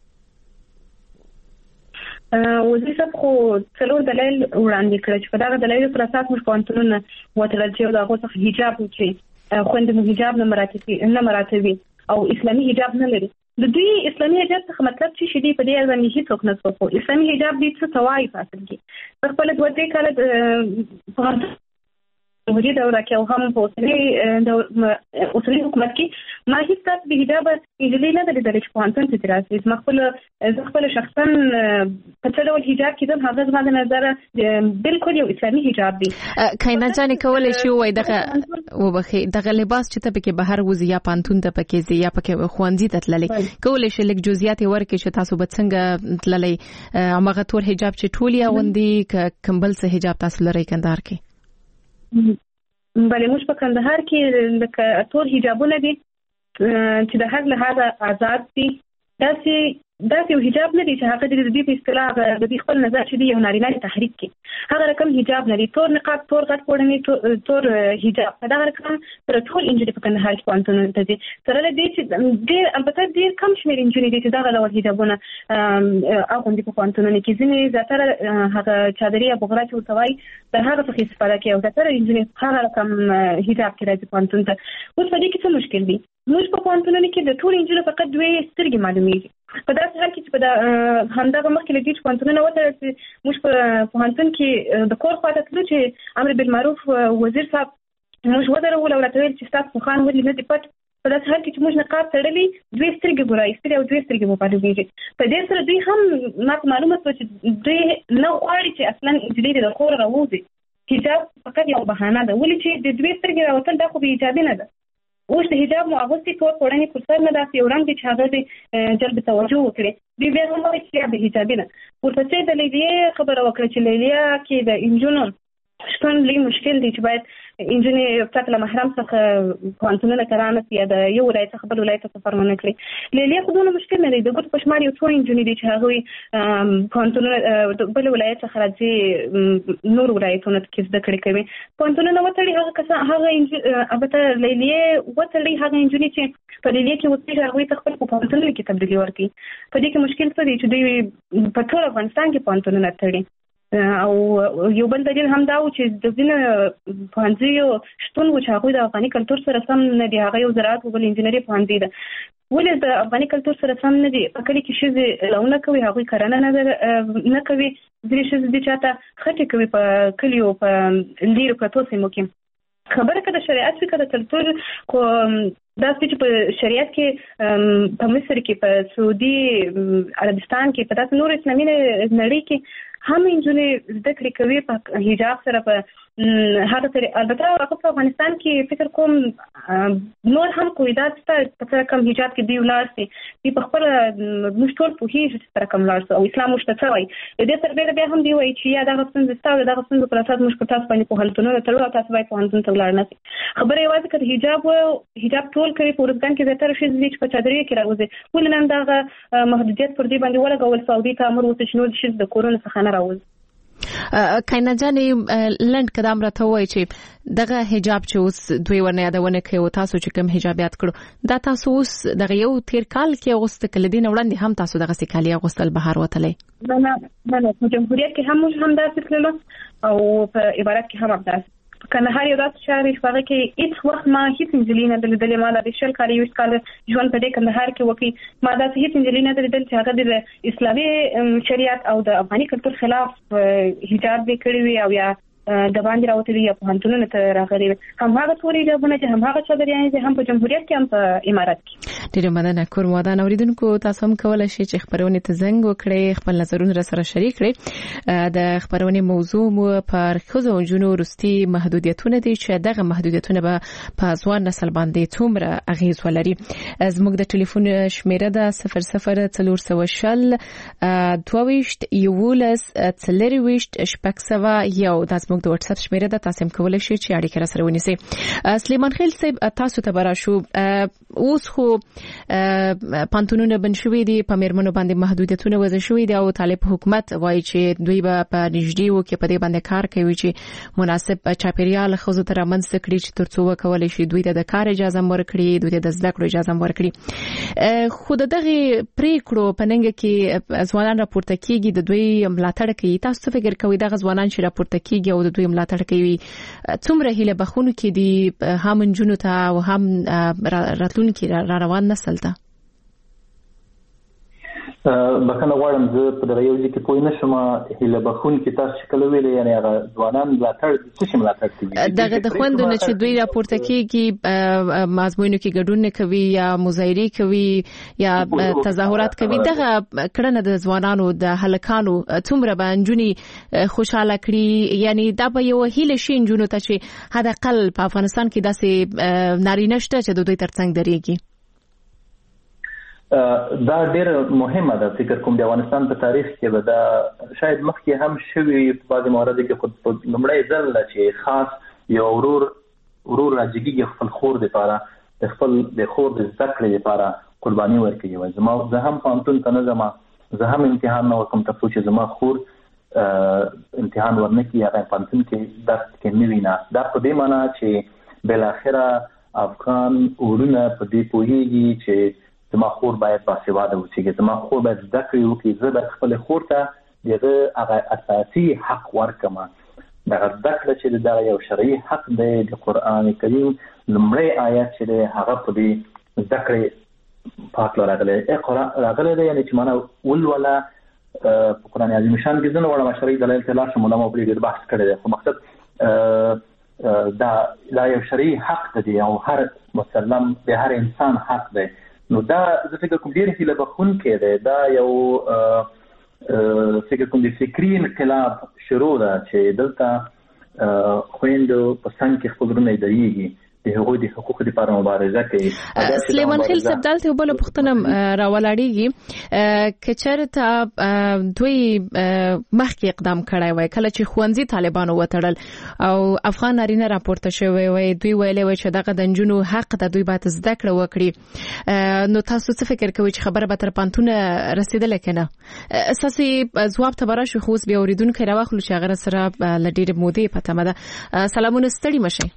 وزیر صاحب خو څلور دلایل وړاندې کړل چې په دغه دلایلو پر اساس موږ پانتونونه وتړل چې د هغو څخه حجاب چې خویندې مو حجاب نه مراعاتوي نه مراعاتوي او اسلامي حجاب نه لري. د دوی اسلامي حجاب څخه مطلب چې شې دی په دې باندې هیڅوک نه څوک اسلامي حجاب دې څه توای فاصل کې په خپل دوه دې کال په جمهوریت دوره کې او هم په اوسنۍ د اوسنۍ حکومت کې ما هیڅ تاسو د حجاب اجازه نه درلودل چې پانتون ته راځي. زما خپل زه خپل شخصا په څه ډول حجاب کې د هغه زما د نظر بالکل یو اسلامي حجاب دی. کاینا جان کولای شي وای دغه وبخي دغه لباس چې ته پکې بهر وځي یا پانتون ته پکې زی یا پکې خوانځي ته تللې، کولای شي لږ جزئیات ورکړي چې تاسو به څنګه تللې، هغه تور حجاب چې ټول یا غوندي کمبل څه حجاب تاسو لري کندهار کې؟ بله موږ په کندهار کې لکه ټول حجابونه دي چې د هر لحاظه آزاد دي. داسې داسې یو حجاب نه دی چې هغه د دې په اصطلاح د دې خپل نظر چې دی یو نارینه تحریک کې هغه رقم حجاب نه دی. تور نقاب، تور غټ پوړنی، تور حجاب په دغه رقم پر ټول انجلې په کندهار کې پانتونونه ته دي. سره له دې چې ډېر البته ډېر کم شمېر انجلې دي چې دغه ډول حجابونه اغوندي په پانتونونو کې. ځینې زیاتره هغه چادري یا بغرا چې ورته وایي د هغه څخه استفاده کوي او زیاتره انجلې هغه رقم حجاب کې راځي پانتون ته. اوس په دې کې څه مشکل دی؟ موږ په پانتونونو کې د ټول انجلې فقط دوه سترګې معلومیږي. په داسې حال کې چې په همدغه مخکې له دې چې پوهنتونونه وتړل چې موږ په پوهنتون کې د کور خواته تلو چې امر بالمعروف وزیر صاحب موږ ودرول او راته ویل چې ستاسو خوان ولې نه دي پټ. په داسې حال کې چې موږ نقاب تړلي دوې سترګې ګورایي سترګې او دوې سترګې مو معلومېږي. په دې سره دوی هم ما ته معلومه شوه چې دوی نه غواړي چې اصلا نجلۍ د کور راوځي. حجاب فقط یو بهانه ده، ولې چې د دوې سترګې راوتل دا خو بې اجازې نه ده. اوس د حجاب مو اغوستي تور پوړنی پر سر نه داسې یو رنګ چې هغه د جلب توجه وکړي دوی بیا هم وایي چې د حجابي نه ورپسې د لیلیې خبره وکړه چې لیلیه کې د انجونو شتون لوی مشکل دی چې باید انجونې پرته له محرم څخه پوهنتونونه کرانه یا د یو ولایت څخه بل ولایت ته سفر ونه کړي لیلیه خو دونه مشکل نه دی د ګوتو په شمار یو څو انجونې دي چې هغوی پوهنتونونه بل ولایت څخه راځي نور ولایتونو کې زده کړې کوي پوهنتونونه وتړي هغه کسان هغه البته لیلیې وتړي هغه انجونې چې په لیلیې کې اوسېږي هغوی ته خپل په پوهنتونونو کې تبدیلي ورکړي په دې کې مشکل څه دی چې دوی په ټول افغانستان کې پوهنتونونه تړي او یو بل دلیل هم دا و چې د ځینې پوهنځیو شتون و چې هغوی د افغاني کلتور سره سم نه دي هغه یو زراعت و بل انجینري پوهنځی ده ولې د افغاني کلتور سره سم نه دي په کلي کې ښځې لونه کوي هغوی کرنه نه کوي ځینې ښځې دي چې حتی خټې کوي په کلیو په لیرو پرتو سیمو کې خبره که د شریعت وي که د کلتور خو دا چې په شریعت کې په مصر کې په سعودي عربستان کې په داسې نور اسلامي نړۍ کې هم انجونې زده کړې کوي په حجاب سره په هغه طریقه البته هغه په افغانستان کې فکر کوم نور هم قواعد شته په څه رقم حجاب کې دوی ولاړ سي دوی په خپله موږ ټول پوهېږو چې څه رقم ولاړ سو او اسلام موږ ته څه وایي د دې سربېره بیا هم دوی وایي چې یا دغه ستونزې شته او د دغه ستونزو پر اساس موږ پر تاسو باندې پوهنتونونه تړو او تاسو باید پوهنتون ته ولاړ نه سئ خبره یوازې که د حجاب حجاب ټول کوي په ارزګان کې زیاتره ښځې دي چې په چادرۍ کې راوځي ولې نن دغه محدودیت پر دوی باندې ولګول سو او دوی ته امر وشو چې نور ښځې د کورونو څخه نه راوځي کاینا جانې لنډ قدم راته وایي چې دغه حجاب چې اوس دوی ورنه یادونه کوي او تاسو چې کوم حجابیات کړو دا تاسو اوس دغه یو تیر کال کې اغوست کله دین وړاندې هم تاسو دغه سکالي اغوستل بهر وتلی نه نه نه په جمهوریت کې هم هم داسې تللو او په عبارت کې هم داسې کندهار یو داسې ښار دی چې په هغه کې هېڅ وخت ما هېڅ نجلۍ نه ده لیدلې ما د شل کاله یویشت کاله ژوند په دې کندهار کې وکړي ما داسې هېڅ نجلۍ نه ده لیدلې چې هغه د اسلامي شریعت او د افغاني کلتور خلاف حجاب یې کړی وي او یا د باندې راوتلي یا پوهنتونونو ته راغلي هم هغه ټول حجابونه چې هم هغه چادریانې دي هم په جمهوریت کې هم په امارت کې ډېره مننه کورمادان اوریدونکو تاسو هم کولی شئ چې خبرونه ته زنګ وکړئ خپل نظرونه سره شریک کړئ د خبرونه موضوع مو پر ښځو او نجونو وروستي محدودیتونه دي چې دغه محدودیتونه به په ځوان نسل باندې څومره اغیز ولري زموږ د ټلیفون شمیره ده صفر صفر څلور سوه شل دوه ویشت یولس څلرویشت شپږ سوه یو دا زموږ د واتس اپ شمیره ده تاسو هم کولی شئ چې اړیکه راسره ونیسئ سلیمان خیل صاحب تاسو ته براشو اوس خو پانتونونه بند شوي دي په میرمنو باندې محدودیتونه وضع شوي دي او طالب حکومت وایي چې دوی به په نږدې وکړي په دې باندې کار کوي چې مناسب چاپیریال ښځو ته رامنځته کړي چې تر څو وکولی شي دوی ته د کار اجازه ورکړي دوی ته د زده کړو اجازه ورکړي خو د دغې پریکړو په ننګه کې ځوانان راپورته کیږي د دوی ملاتړ کوي تاسو څه فکر کوئ دغه ځوانان چې راپورته کیږي او د دوی ملاتړ کوي څومره هیله بخښونکي دي هم نجونو ته او هم راتلونکي را روان نسل ته بخښنه غواړم زه په دغه یو ځای کې پوه نه شوم هیله بخښونکي تاسو چې کله ویلې یعنې هغه ځوانان ملاتړ څه شي ملاتړ کوي دغه د خویندو نه چې دوی راپورته کیږي مضمونو کې ګډون نه کوي یا مظاهرې کوي یا تظاهرات کوي دغه کړنه د ځوانانو د هلکانو څومره به نجونې خوشحاله کړي یعنی دا به یو هیله شي نجونو ته چې حداقل په افغانستان کې داسې نارینه شته چې د دوی ترڅنګ درېږي دا ډېر مهمه ده فکر کوم د افغانستان په تاریخ کې به دا شاید مخکې هم شوي په بعضې موردو کې خو په لومړی ځل ده چې خاص یو ورور ورور راجګېږي خپل خور دپاره د خپل د خور د زده کړې دپاره قرباني ورکوي وایي زما زه هم پوهنتون ته نه ځم زه هم امتحان نه ورکوم تر څو چې زما خور امتحان ورنه کړي هغه پوهنتون کې درس کې نه وي ناست دا په دې معنا چې بالاخره افغان وروڼه په دې پوهېږي چې زما خور باید باسواده اوسېږي زما خور باید زده کړې وکړي زه باید خپلې خور ته د هغه هغه اساسي حق ورکړم دغه زده کړه چې دغه یو شرعي حق دی د قرآن کریم لومړی آیت چې دی هغه په دې زده کړې پاک راغلی اقرا راغلی دی یعنې چې معنا ولوله په قرآن عظیم شان کې زه نه غواړم شرعي دلایل ته لاړ شم علما پرې ډېر بحث کړی دی خو مقصد دا دا یو شرعي حق دی او هر مسلم د هر انسان حق دی نو دا زه فکر کوم ډېر هیله بخښونکی دی دا یو فکر کوم د فکري انقلاب شروع ده چې دلته خویندو په څنګ کې خپل وروڼه درېږي چې هغوی د حقوقو لپاره مبارزه کوي. سلیمان خیل صاحب دلته بل پښتنه راولاړیږي کچرته دوی مخکې اقدام کړی وای کله چې خوندزي طالبانو وټړل او افغان نارینه راپورته شوی وای دوی ویلي وای چې دغه د نجونو حق د دوی باید زده کړه وکړي. نو تاسو څه فکر کوئ چې خبره به تر پانتونه رسیدله کنه؟ اساسي ځواب ته براشو خو بیا اوریدونکو راوخلو چې هغه سره لډیر مودې پته مده. سلامونه ستړي مشه.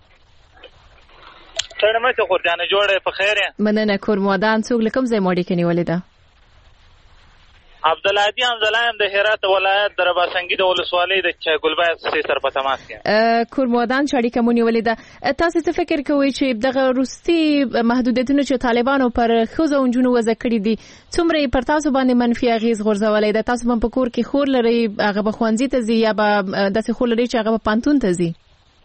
سلام ته خورجانه جوړه په خیر. مننه کور مودان څوک لکم زې موډي کني ولیدا. عبدالعادی انزلایم د هرات ولایت د رباسنګي د ولسوالۍ د ګلبای سي سر په تماس کې کور مودان شړی کومونی ولیدا. تاسو څه فکر کوئ چې دغه روسي محدودیتونه چې طالبانو پر خوځو انجونو وځ کړی دي څومره پر تاسو باندې منفي اغیز غورځولای د تاسو په کور کې خور لري هغه به خوانځي ته زی یا به د څه خور لري چې هغه په پانتون ته زی؟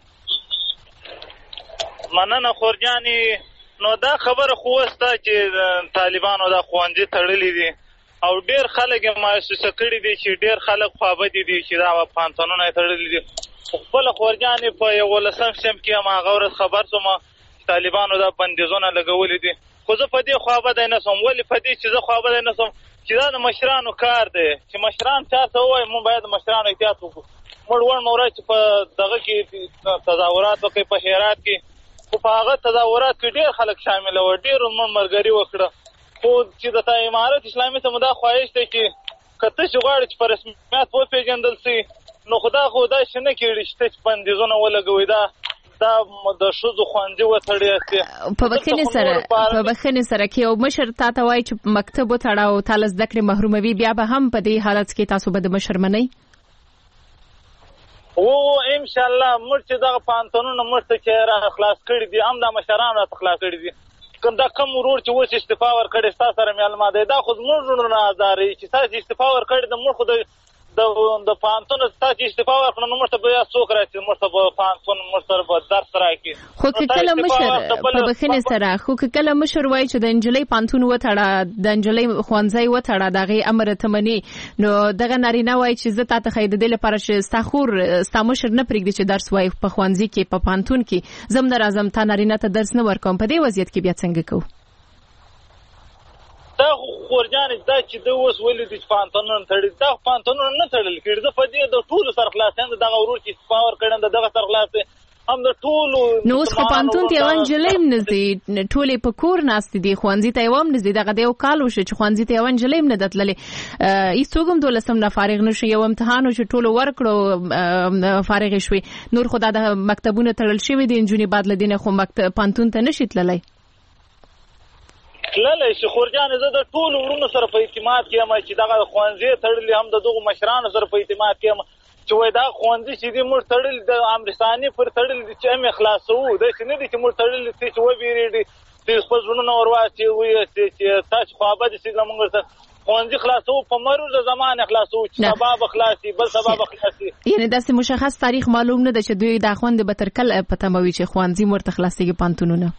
مننه خورجاني. نو دا خبره خو وسته چې طالبانو دا خوانځي تړلې دي او ډیر خلک مایوسه کړي دي چې ډیر خلک خوابدي دي چې دا پانتونونه تړلي دي. خپل خورجانې په یو لسم شم کې ما غورت خبر سوم طالبانو دا بندیزونه لګولې دي خو زه په دې خوابدی نه سوم. ولې په دې چې زه خوابدی نه سوم چې دا د مشرانو کار دی چې مشران چاته ووایي موږ باید مشرانو احتیاط وکړو. موږ وړ مورای چې په دغه کې تظاهرات وکړي په هرات کې خو په هغه تظاهرات کې ډیر خلک شامل وو ډیر موږ مرګري وکړه خو چې د امارت اسلامي ته مدا خواهش دی چې کته چې غواړي چې په رسمیت وپېژندل شي نو خدا خو دا شنه کېږي چې بندیزونه ولګوي دا دا د شوزو خوندې وتړي په بخښنې سره په بخښنې سره کې یو مشر تا ته وایي چې مکتب وتړاو تاسو زده کړې محروموي بیا به هم په دې حالت کې تاسو به د مشر منئ؟ او ان شاء الله موږ چې دغه پانتونونه موږ ته چې را خلاص کړي دي هم دا مشران را خلاص کړي دي کوم دا کوم ورور چې وڅ استعفا ور کړي تاسو سره معلومه ده دا خو موږ نه ازاري چې تاسو استعفا ور کړی د موږ خو د د پانتون تاسو استعفا ور کړنو موږ ته بیا څوک راځي موږ ته پانتون موږ سره به درس راکړي. خو کله مشر په بخښنې سره خو کله مشر وای چې د انجلۍ پانتون وټړه د انجلۍ خوانځي وټړه دغه امر ته مني نو دغه نارینه وای چې زه تاسو خید د لپاره چې استخور استامشر نه پرېږدي چې درس وای په خوانځي کې په پانتون کې زم در اعظم تا نارینه ته درس نه ورکوم. په دې وضعیت کې بیا څنګه کوو؟ دا خورجان دا چې د اوس ولې د پانتونونو تړل دا پانتونونو نه تړل کېږي د فدیه د ټول سرخلاصین دغه ورور چې پاور کړي دغه سرخلاص هم د ټول نو اوس خو پانتون ته یوان جلیم نزدي ټولې په کور ناست دي خوانځي ته یوم نزدي دغه د یو کال وشو چې خوانځي ته یوان جلیم نه دتللې ایستوګم دولسم نه فارغ نشو یو امتحان چې ټولو ورکړو فارغ شوي نور خدای د مکتبونه تړل شوی دي انجونی بعد لدینه خو مکتب پانتون ته نشي تللی تللی شي. خورجان زه د ټول ورونو سره په اعتماد کې یم چې دغه خوانځي تړلې هم د دغه مشرانو سره په اعتماد کې یم چې وای دا خوانځي چې دې موږ تړل د امرستاني پر تړل چې هم خلاصو د شنه دي چې موږ تړل چې و بیریږي چې خپل ورونو ورواچي وي چې تاسو خو ابد چې موږ سره خوانځي خلاصو په مرزه زمانه خلاصو چې سبب خلاصي بل سبب خلاصي یعنی داسې مشخص تاریخ معلوم نه ده چې دوی دا خوند به تر کله پته موي چې خوانځي مرته خلاصيږي پانتونونه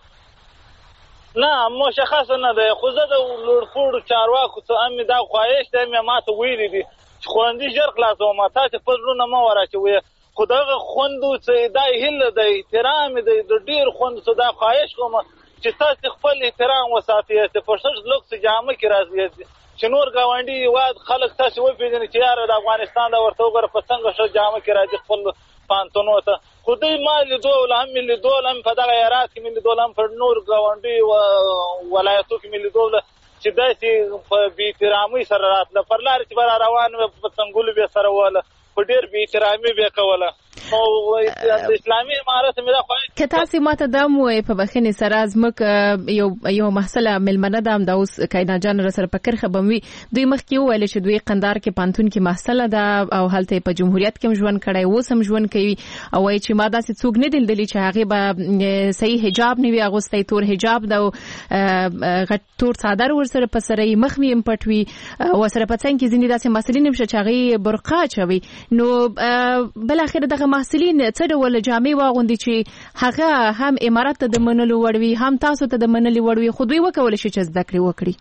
نه مشخص نه ده خو زه د لوړپوړو چارواکو ته هم دا خواهش دی مې ماته ویلي دي چې خوندي ژر خلاصوم تاسو خپل ورونه مه وراچوئ خو دغه خوندو څه دا هیله دی احترام دی د ډېر خوندو څه دا خواهش کوم چې تاسو خپل احترام وساتئ چې په څه لوکس جامه کې راځي چې نور ګاونډي واد خلک تاسو وپېژني چې یاره د افغانستان د ورته وګوره په څنګه ښه جامه کې راځي خپل پانتونو ته خو دوی ما لیدو هم مې لیدو هم په دغه هرات کې مې لیدو هم په نور ګاونډي ولایتو کې مې لیدو چې داسې په بې احترامۍ سره راتله پر لارې چې به را روان وه په څنګلو به سره وله په ډېر بې احترامي به کوله او د اسلامي امارت مې دا خواهش که تاسې ماته دا هم ووایئ په بخښنې سره زموږ یو یو محصله مېلمنه ده همدا اوس کاینا جان راسره په کرښه به وي دوی مخکې وویل چې دوی قندار کې پانتون کې محصله ده او هلته په جمهوریت کې هم ژوند کړی اوس هم ژوند کوي او وایي چې ما داسې څوک نه دي لیدلي چې هغې به صحیح حجاب نه وي اغوستی تور حجاب ده او غټ تور څادر ورسره په سره یې مخ مې هم پټ وي ورسره په څنګ کې ځینې داسې محصلین هم شته چې هغې برقع اچوي نو بالاخره دغه محصلین څه ډول جامې واغوندي چې هغه هم امارات ته د منلو وړ وي هم تاسو ته د منلو وړ وي خو دوی وکولی شي چې زده کړې وکړي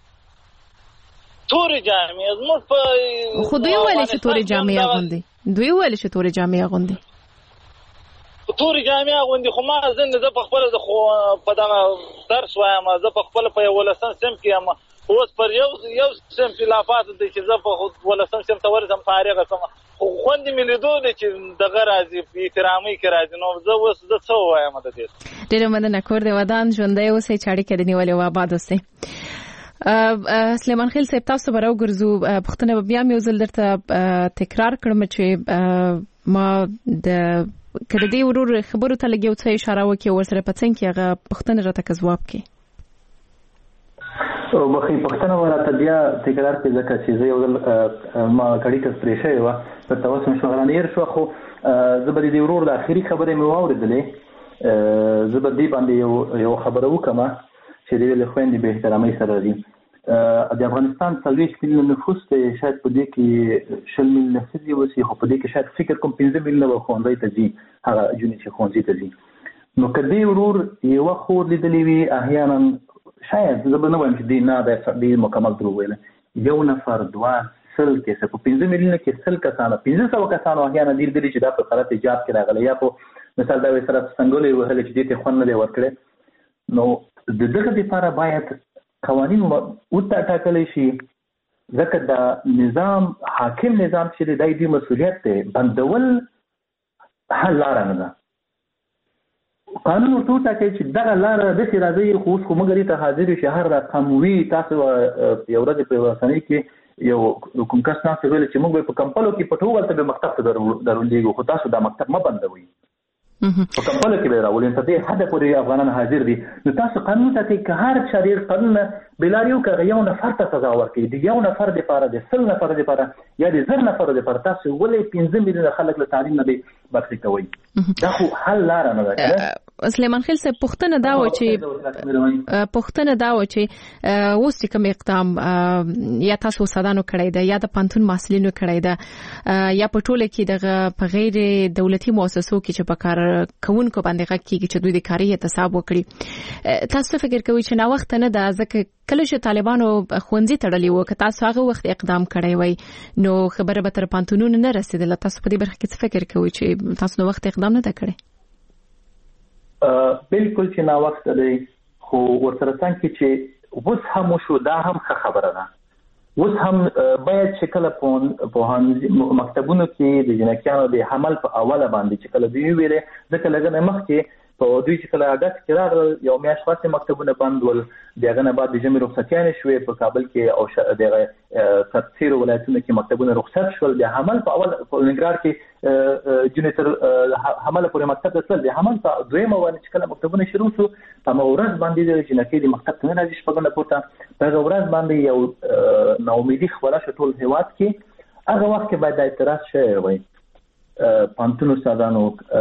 تورې جامې زموږ په خو دوی وویلې چې تورې جامې اغوندي دوی وویلې چې تورې جامې اغوندي تورې جامې اغوندي خو ما ځینې زه په خپله زه خو په دغه درس وایم زه په خپله په یولسم صنف کې یم اوس پر یو یو صنف لا پاتې دی چې زه په ولسم صنف ته ورسم فارغه شم خو خوندې مې لیدو دی چې دغه راځي په احترامۍ کې راځي نو زه اوس زه څه ووایم د دې ډېره مننه کور دې ودان ژوندی اوسئ چې اړیکه دې نیولې وه آباد اوسئ. سلیمان خیل صاحب تاسو به راوګرځو پوښتنه به بیا مې یو ځل درته تکرار کړم چې ما د که د دې ورور خبرو ته لږ یو څه اشاره وکړي ورسره په څنګ کې هغه پوښتنه راته که ځواب کړي. بخې پښتنه وراته بیا تکرار کې ځکه چې زه یو ځل ما کړي ته پرې شوی وه پر تاسو مې شغلانه ير شو خو زه به د ورور د اخري خبرې مې واورېدلې زه به دې باندې یو یو خبره وکم چې د ویل خويندې به احترامي سره دي. د افغانستان څلوېښت میلیونه نفوس دی شاید په دې کې شل میلیونه ښځې وسي خو په دې کې شاید فکر کوم پنځه میلیونه به ښوونځي ته ځي هغه جونې چې ښوونځي ته ځي نو که دې ورور یوه خور لیدلې وي احیانا شاید زه به نه وایم چې دې نه دی دې مکمل دروغ ویلی یو نفر دوه سل کیسه په پنځه میلیونه کې سل کسانو پنځه سوه کسانو احیانا دې لیدلي چې دا په غلط ایجاب کې راغلی یا په مثال دا وایي سره څنګلې یې وهلې چې دې ته خوند نه دی ورکړی نو د دغه دپاره باید قوانین وټاکلی شي ځکه د نظام حاکم نظام چې دی دا دې مسؤلیت دی بندول حل لاره نه ده قانون ورته وټاکئ چې دغه لاره داسې راځي خو اوس خو موږ دې ته حاضر یو چې هر رقم وي تاسو یو ورځ په رسنۍ کې یو کوم کس ناست ویل چې موږ به په کمپلو کې پټو ولته به مکتب ته درولېږو خو تاسو دا مکتب مه بندوئ په کمپلو کې به راولئ تر دې حده پورې افغانان حاضر دي نو تاسو قانون ټاکئ که هر چا ډېر قانون نه بېلارې وکړه یو نفر ته سزا ورکړي د یو نفر دپاره د سل نفر دپاره یا د زر نفرو دپاره تاسو ولې پنځه میلیونه خلک له تعلیم نه برخې کوئ دا خو حل لاره نه ده سلیمان خیل صاحب پوښتنه دا و چې پوښتنه دا و چې اوس چې کوم اقدام یا تاسو استادانو کړی ده یا د پوهنتون محصلینو کړی ده یا په ټوله کې دغه په غیر دولتي مؤسسو کې چې په کار کوونکو باندې غږ کېږي چې دوی د کاري احتساب وکړي تاسو فکر کوئ چې ناوخته نه ده ځکه کله چې طالبانو ښوونځي تړلي وو که تاسو هغه وخت اقدام کړی وای نو خبره به تر پوهنتونونو نه رسېدله تاسو په دې برخه کې څه فکر کوئ چې تاسو نو وخت اقدام نه ده کړی؟ بالکل چې نا وخت دی خو ورسره څنګه چې اوس هم شو دا هم ښه خبره ده اوس هم باید چې کله په مکتبونو کې د جنکیانو د حمل په اوله باندې چې کله دوی ویلې ځکه لږ نه مخکې په دوی چې کله اګست کې راغلل یو میاشت وروسته مکتبونه بند ول د هغه نه بعد د ژمي رخصتیانې شوې په کابل کې او دغه سرتیرو ولایتونو کې مکتبونه رخصت شول د حمل په اول په ننګرهار کې جنې تر حمل پورې مکتب ته تلل د حمل په دویمه باندې چې کله مکتبونه شروع شو په ورځ باندې د جنکۍ د مکتب ته نه راځي شپږمه پورته په هغه ورځ باندې یو ناامیدي خپره شو ټول هېواد کې هغه وخت کې باید دا اعتراض شوی وای پوهنتون استادانو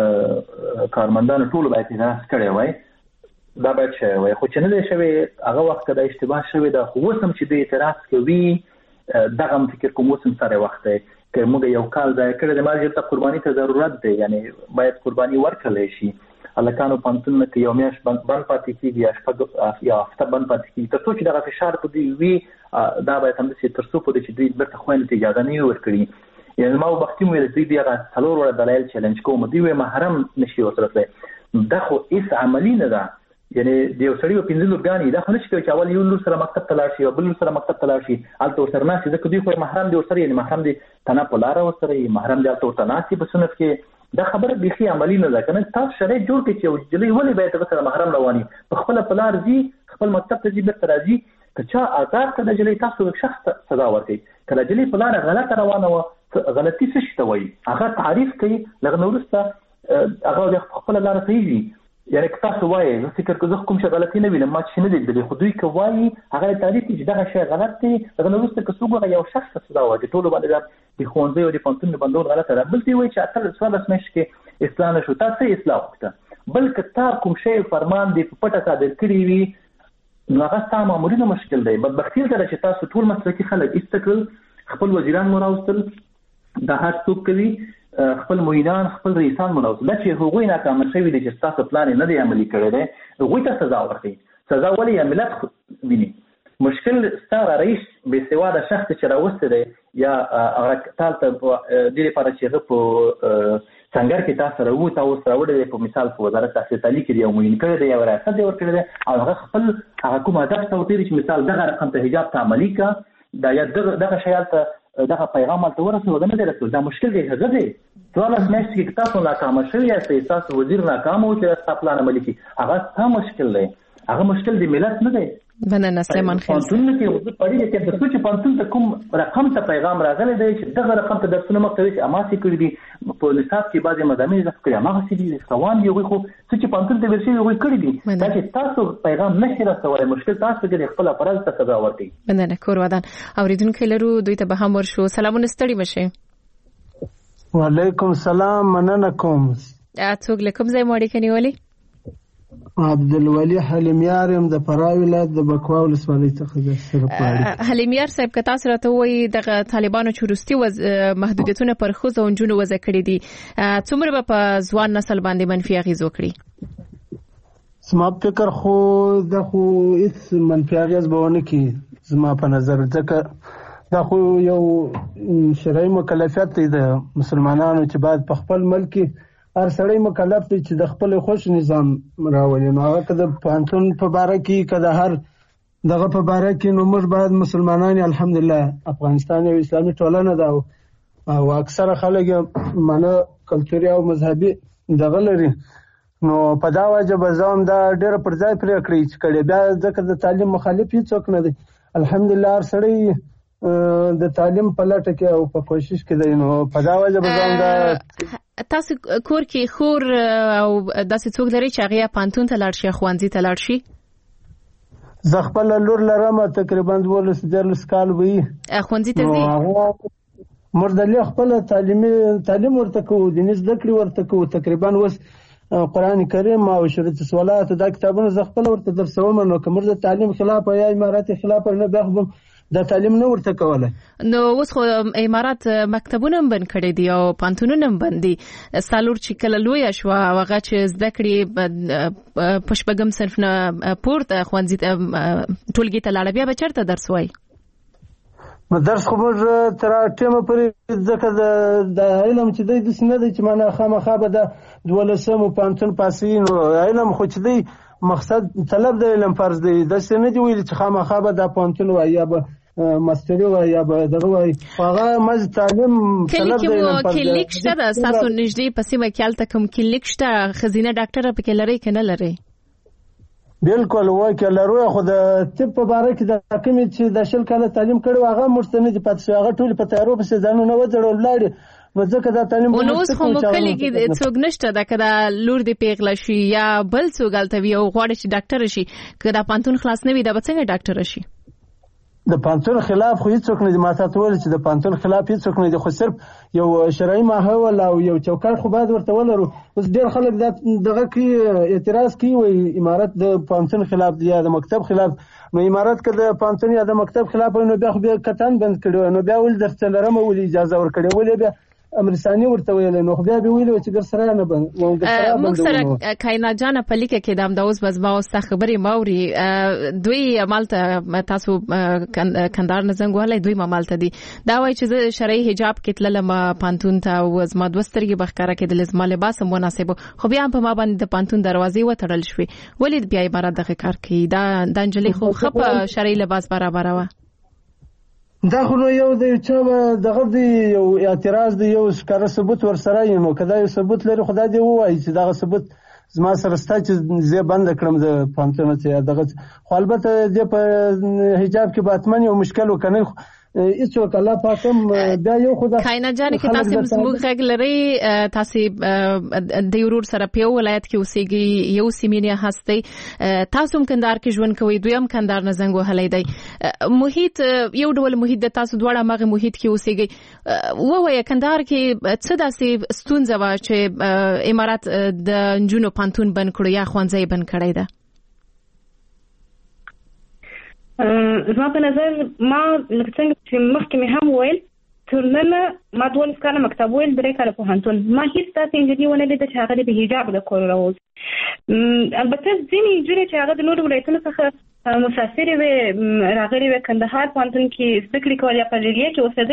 کارمندانو ټولو باید اعتراض کړی وای دا باید شوی وای خو چې نه دی شوی هغه وخت دا اشتباه شوی ده خو اوس هم چې دوی اعتراض کوي دغه هم فکر کوم اوس هم سره وخت دی که موږ یو کال ضایع کړی دی ما ژر ته قرباني ته ضرورت دی یعنی باید قرباني ورکړلی شي هلکانو پوهنتونونه کې یو میاشت بند پاتې کېږي یا شپږ یا هفته بند پاتې کېږي تر څو چې دغه فشار په دوی وي دا باید همداسې تر څو پورې چې دوی بېرته خویندو ته اجازه نه وي ورکړي یعنی ما وختي مو ویل دوی دې هغه څلور وړه دلایل چیلنج کوم دوی وایي محرم نشي ورسره تللی دا خو هېڅ عملي نه ده یعنی د یو سړي به پنځه لورګانې دا خو نه شي کوي چې اول یو لور سره مکتب ته لاړ شي او بل لور سره مکتب ته لاړ شي هلته ورسره ناست ځکه دوی خو محرم دی ورسره یعنې محرم دی تنه په لاره ورسره یي محرم دی هلته ورته ناست په صنف کې دا خبره بیخي عملي نه ده که نه تاسو شرایط جوړ کړئ چې یو نجلۍ ولې باید هغه سره محرم رواني په خپله په لار ځي خپل مکتب ته ځي بېرته راځي که چا آزاد کړه نجلۍ تاسو شخص ته سزا ورکوئ که نجلۍ په لاره غلطه روانه وه غلطي څه شي ته وایي هغه تعریف کوي لږ نه وروسته هغه د خپله لاره صحیح وي یعنې که تاسو وایئ زه فکر کوم زه خو کوم شی غلطي نه وینم ما چې نه دی لیدلی خو دوی که وایي هغه یې تعریف کړي چې دغه شی غلط دی لږ نه وروسته که څوک هغه یو شخص ته سزا وایي ټولو باندې د ښوونځیو د پوهنتونونو بندول غلطه ده بل ته یې وایي چې اتلس څوارلس میاشتې کې اصلاح نه شو تا څه اصلاح وکړه بل که تا کوم شی فرمان دی په پټه صادر کړي وي نو هغه ستا مامورینو مشکل دی بدبختي دلته ده چې تاسو ټول مسلکي خلک ایسته کړل خپل وزیران مو راوستل دا هر څوک کوي خپل معینان خپل رئیسان مو راوستل دا چې هغوی ناکامه شوي دي چې ستاسو پلان یې نه دی عملي کړی دی هغوی ته سزا ورکړئ سزا ولې یا ملت ویني مشکل ستا رئیس بې سواده شخص چې راوستی دی یا هغه تال ته دې لپاره چې هغه په څنګه کې تاسو راو تاسو راوړل په مثال په وزارت تحصیل تعلیم کې یو موین کړی دی او راځي دی ورکړی دی او هغه خپل هغه کوم هدف ته وتیری چې مثال دغه رقم ته حجاب ته عملی کا دا یا دغه دغه شیال ته دغه پیغام ته ورسول دا نه رسول دا مشکل دی هغه دی ټول اسمه چې تاسو ناکام شوی یا تاسو وزیر ناکام او چې تاسو پلان عملی کی هغه څه مشکل دی هغه مشکل دی ملت نه دی مننه سلیمان خیل پانتون کې وځي پړې کې د څه چې پانتون ته کوم رقم ته پیغام راغلی دی چې دغه رقم ته درسونه مختوي چې اماسي کړی دي په نصاب کې بعضي مضامین ذکر کړي هغه سړي دي روان دی خو څه چې پانتون ته ورشي وي کړی دي دا چې تاسو پیغام نشي راځوي مشکل تاسو کې خپل افراد ته سزا ورکړي مننه کور ودان اوریدونکو لرو دوی ته به هم ورشو سلامونه ستړي مشه وعلیکم السلام مننه کوم څوک لکم ځای موړي کني ولی عبدالولی حلیمیار یم د فراه ولایت د بکوا ولسوالۍ څخه د سره پاړي حلیمیار صاحب که تاسو راته وایي دغه طالبانو چې وروستي وز محدودیتونه پر ښځو او نجونو وضع کړي دي څومره به په ځوان نسل باندې منفي اغېز وکړي زما فکر خو د خو هیڅ منفي اغېز به ونه کړي زما په نظر ځکه دا خو یو شرعي مکلفیت دی د مسلمانانو چې باید په خپل ملک هر سړی مکلف دی چې د خپل خوش نظام راولي نو هغه که د پانتون په باره کې که د هر دغه په باره کې نو موږ باید مسلمانان الحمدلله افغانستان یو اسلامي ټولنه ده او اکثره خلک منه کلتوري او مذهبي دغه لري نو په دا وجه به زه هم دا ډېره پر ځای پرې کړی چې کړی بیا ځکه د تعلیم مخالف هېڅوک نه دی الحمدلله هر سړی د تعلیم په لټه کې او په کوشش کې دی نو په دا وجه به زه هم دا تاسو کور کې خور او داسې څوک لري چې هغه پانتون ته لاړ شي ښوونځي ته لاړ شي زه خپل لور لرم تقریبا دولس دیارلس کال وي ښوونځي ته ځي موږ د خپل تعلیمي تعلیم ورته کوو دیني زده کړې ورته کوو تقریبا اوس قرآن کریم او شریعت الصلوات دا کتابونه زه خپل ورته درسوم نو که موږ د تعلیم خلاف یا امارات خلاف نه بیا دا تعلیم نه ورته کوله نو اوس خو امارات مکتبونه هم بند کړي دي او پانتونونه هم بند دي سالور چې کله لوی شو هغه چې زده کړې په شپږم صنف نه پورته ښوونځي ته ټولګي ته لاړه بیا به چېرته درس وایي نو درس خو موږ تر ټیمه پورې ځکه د علم چې دی داسې نه دی چې معنی خامخا به د دولسم پانتون پاسوي نو علم خو چې دی مقصد طلب د علم فرض دی داسې نه دی ویلي چې خامخا به د پانتون وایي یا به مستری وایي یا به دغه وایي هغه مز تعلیم طلب د علم فرض دی کلیک شته د ستاسو نږدې په سیمه کې هلته کوم کلیک شته ښځینه ډاکټره پکې لرئ که نه لرئ بالکل وایي که لرو خو د طب په باره کې د کومې چې د شل کاله تعلیم کړی هغه موږ ته نه دي پاتې شوي هغه ټولې په تیارو پسې ځانونه وځړول ولاړې نو ځکه دا تعلیم نو اوس خو مو کلي کې څوک نشته ده که دا لور دې پیغله شي یا بل څوک هلته وي او غواړي چې ډاکټره شي که دا پانتون خلاص نه وي دا به څنګه ډاکټره شي د پانتون خلاف خو هیڅوک نه دي ما تاسو ویل چې د پانتون خلاف هیڅوک نه دي خو صرف یو شرعي ماحول او یو چوکاټ خو باید ورته ولرو اوس ډېر خلک دغه کوي اعتراض کوي وایي امارت د پانتون خلاف دی یا د مکتب خلاف نو امارت که د پانتون یا د مکتب خلاف نو بیا خو بیا کتان بند کړي نو بیا ولې درس لرم ولې اجازه ورکړي ولې بیا امرستاني ورته ویل نو خو بیا به ویل چې ګر سره نه بند موږ سره کاینا جان په لیکه کې د امداوس بزما او خبرې ماوري دوی عملته تاسو کندهار نه زنګ ولای دوی عملته دي دا وایي چې شرعي حجاب کې تللم پانتون ته او زما دوسترګي بخکاره کې د لزما لباس مناسب خو بیا په ما باندې د پانتون دروازې وتړل شوې ولید بیا عبارت دغه کار کوي دا د انجلي خو خپ شرعي لباس برابر و دا خو نو یو د چا دغه دی یو اعتراض دی یو ښکاره ثبوت ورسره یې نو که دا یو ثبوت لري خو دا دې ووایي چې دغه ثبوت زما سره شته چې زه بنده کړم د پانتون ته دغه خو البته دې په حجاب کې به حتما یو مشکل وکنه هیڅوک الله پاکم بیا یو خدا کاینا جان کې تاسو زموږ غږ لري تاسو د یورور سره په ولایت کې اوسېږي یو سیمینه هستي تاسو هم کندهار کې ژوند کوي دویم کندهار نه زنګ وهلی دی محیط یو ډول محیط د تاسو دواړه مغه محیط کې اوسېږي ووایه کندهار کې څه داسې ستونزه وه چې امارات د نجونو پانتون بند کړو یا ښوونځی بند کړی ده زما په نظر ما لکه څنګه چې مخکې مې هم وویل تر ننه ما دولس کاله مکتب ویل درې کاله پوهنتون ما هیڅ داسې نجلۍ ونه لیده چې هغه د حجاب د کور راووځي البته ځینې نجونې چې هغه د نورو ولایتونو څخه مسافرې وې راغلې وې کندهار پوهنتون کې زده کړې کول یا په جګړې کې اوسېدلې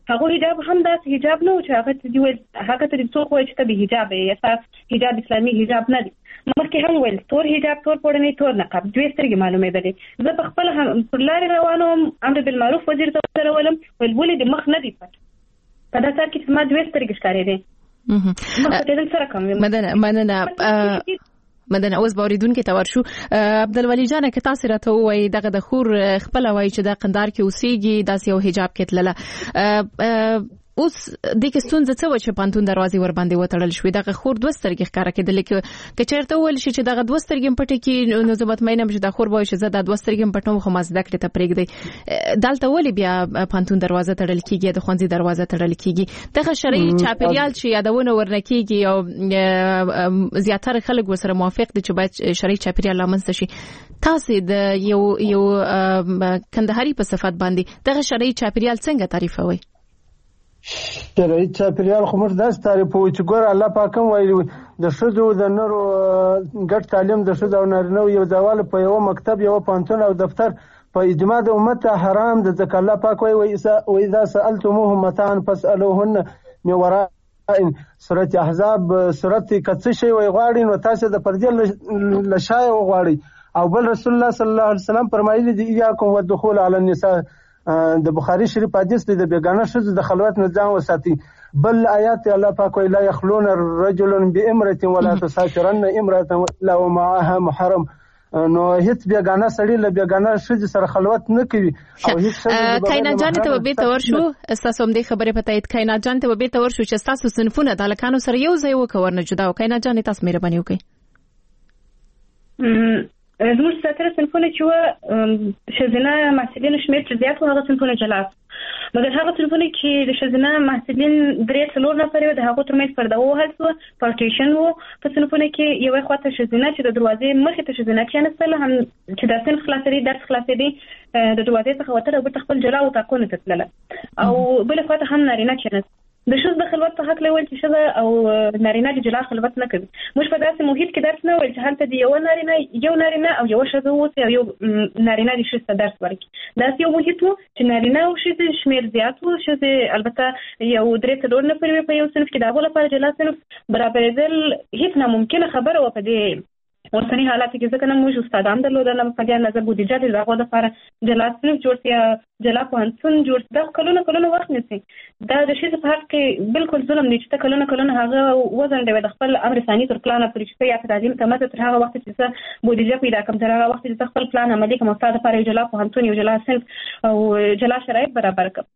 هغه حجاب هم داسې حجاب نه و چې هغه ته دی ویل هغه ته څوک وایي چې ته به حجاب یې یا تا حجاب اسلامي حجاب نه دی. مخکې هم ویل تور حجاب تور پوړنی تور نقاب دوی سترګې معلومېدلې. زه په خپل پر لارې روانه وم امر بالمعروف وزیر ته ورولم ویل ولې د مخ نه دی پټ په دا سر کې ما دوی سترګې ښکارېدې مخ ته دل سره کوم مدنه مدنه مدنه اوس باوریدون کې تور شو. عبدالولي جان که تاسو راته وایي دغه د خور خپل وایي چې د قندار کې اوسېږي داسې یو حجاب کې تلله اوس د کې ستونزه څه و چې پانتون دروازې ور باندې وتړل شوې دغه خور دوه سترګې ښکاره کېدلې که چېرته وویل شي چې دغه دوه سترګې پټې کړي نو زه مطمئنه یم چې دا خور به وایي چې زه دا دوه سترګې پټوم خو ما زده کړې ته پرېږدئ. دلته ولې بیا پانتون دروازه تړل کېږي د ښوونځي دروازه تړل کېږي؟ دغه شرعي چاپېریال چې یادونه ورنه کېږي او زیاتره خلک ورسره موافق دي چې باید شرعي چاپېریال رامنځته شي. تاسو د یو یو کندهاري په صفت باندې دغه شرعي چاپېریال څنګه تعریفوي؟ شرعي چاپېریال خو موږ داسې تعریفوو چې ګوره الله پاک هم وایي د ښځو د نرو ګډ تعلیم د ښځو او نارینهو یو ځای په یوه مکتب یوه پوهنتون او دفتر په اجماع د امت حرام ده. ځکه الله پاک وایي واذا سألتموهم متاعا فاسألوهن من وراء سورة احزاب سورت که څه شی وایي غواړي نو تاسو د پردې له شایه وغواړئ. او بل رسول الله صلی الله علیه وسلم فرمایلی دي ایاکم والدخول علی النساء د بخاری شریف حدیث دی د بیگانه ښځو د خلوت نه ځان وساتي. بل آیات الله پاک ویلا یخلون رجل بامرأة ولا تسافرن امرأة الا ومعها محرم. نو هیڅ بیگانه سړی له بیگانه ښځې سره خلوت نه کوي. او هیڅ کائنات جان ته به تور شو تاسو هم دې خبره پته اید کائنات جان ته به تور شو چې تاسو صنفونه د لکانو سره یو ځای وکور نه جدا او کائنات جان تاسو مهرباني وکړئ. زموږ ستره صنفونه چې وه ښځینه محصلینو شمېر چې زیات و هغه صنفونه جلا مګر هغه صنفونه چې د ښځینه محصلین درې څلور نفرې وه د هغو ترمنځ پرده ووهل سوه پارټیشن و په صنفونه کې یوې خوا ته ښځینه چې د دروازې مخې ته ښځینه کېناستله هم چې دا صنف خلاصېدی درس خلاصېدی د دروازې څخه وتله او بېرته خپل جلا اتاقونو ته تلله او بلې خوا ته هم نارینه کېناست. د ښځو د خلوت په هکله ویل چې ښځه او نارینه د جلا خلوت نه کوي. موږ په داسې محیط کې درس نه ویل چې هلته د یوه نارینه یو نارینه او یوه ښځه واوسي او یو نارینه د ښځې ته درس ورکړي. داسې یو محیط و چې نارینه او ښځې شمېر زیات و. ښځې البته یو درې څلور نفرې وې په یو صنف کې د هغو لپاره جلا صنف برابرېدل هېڅ ناممکنه خبره وه په دې اوسني حالاتو کې. ځکه نه موږ استادان درلودل په دې نظر بودیجه د هغو لپاره جلا صنف جوړ سي یا جلا پوهنتون جوړ سي. دا کلونه کلونه وخت نیسي. دا د ښځې په حق کې بالکل ظلم دی چې ته کلونه کلونه هغه وځنډوې د خپل امر ثاني تر پلانه پورې چې ته یا په تعلیم ته مزه تر هغه وخت چې څه بودیجه پیدا کړم تر هغه وخت چې ته خپل پلان عملي کړم او ستا دپاره یو جلا پوهنتون یو جلا صنف او جلا شرایط برابر کړم.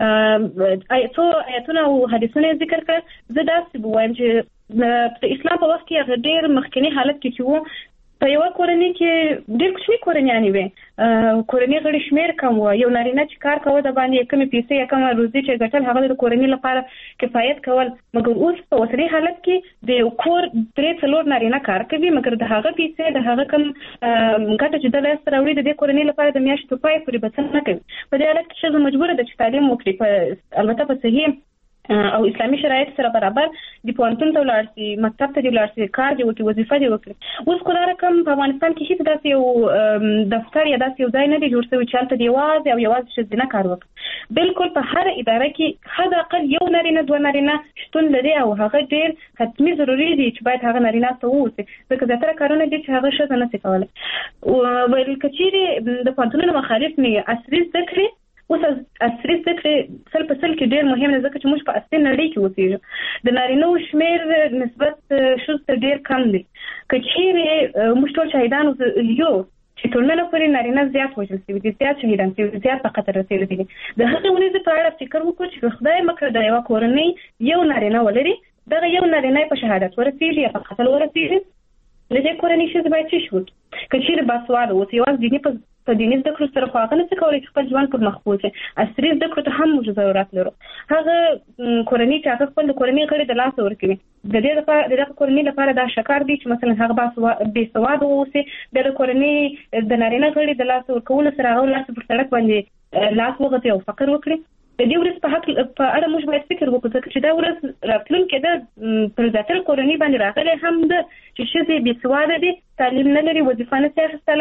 څو آیتونه او حدیثونه ذکر کړل. زه داسې به وایم چې د اسلام په وخت کې هغه ډېر مخکینی حالت کې چې و په یوه کورنۍ کې ډېر کوچني کورنیانې وې. کورنۍ غړي شمېر کم و. یو نارینه چې کار کوه د باندې یې کمې پیسې یا کمه روزي چې ګټل هغه د کورنۍ لپاره کفایت کول. مګر اوس په اوسني حالت کې د یو کور درې څلور نارینه کار کوي مګر د هغه پیسې د هغه کم ګټه چې د لاسته راوړي د دې کورنۍ لپاره د میاشتې په پای پورې به څه نه کوي. په دې حالت کې ښځه مجبوره ده چې تعلیم وکړي په البته په صحیح او اسلامي شرایط سره برابر د پوهنتون ته ولاړ شي مکتب ته دې ولاړ شي کار دې وکړي وظیفه دې وکړي. اوس خو دا رقم په افغانستان کې هېڅ داسې یو دفتر یا داسې یو ځای نه دی جوړ شوی چې هلته دې یوازې او یوازې ښځینه کار وکړي. بالکل په هره اداره کې حد اقل یو نارینه دوه نارینه شتون لري او هغه ډېر حتمي ضروري دی چې باید هغه نارینه ته ووسي ځکه زیاتره کارونه دي چې هغه ښځه نه شي کولی. ویل که چیرې د پوهنتونونو مخالف نه عصري زده کړې اوس عصري زده کړې سل په سل کې ډېر مهم دی ځکه چې موږ په عصري نړۍ کې اوسېږو. د نارینهو شمېر نسبت ښځو ته ډېر کم دی. که چیرې موږ ټول شهیدان یو چې ټولنه پورې نارینه زیات وژل شوي دي زیات شهیدان شوي دي زیات په خطر رسېدلي دي. د هغې ورځې په اړه فکر وکړو چې خدای مکړه د یوه کورنۍ یو نارینه ولري دغه یو نارینه په شهادت ورسېږي یا په قتل ورسېږي د دې کورنۍ ښځې باید څه شي وکړي. که چیرې باسواده اوسي یوازې دیني په په دیني زده کړو سره خو هغه نه څه کولی چې خپل ژوند پر مخ بوځي. عصري زده کړو ته هم موږ ضرورت لرو. هغه کورنۍ چې هغه خپل د کورنۍ غړي د لاسه ورکوي د دې لپاره د دغه کورنۍ لپاره دا شکار دی چې مثلا هغه بې سواده واوسي د کورنۍ د نارینه غړي د لاسه ورکولو سره هغه لاس پر سړک باندې لاس وغځي او فقر وکړي. د دې ورځ په حق په اړه موږ باید فکر وکړو ځکه چې دا ورځ راتلونکې ده پر زیاتره کورنۍ باندې راغلی هم ده چې ښځې بې سواده دي تعلیم نه لري وظیفه نه شي اخیستلی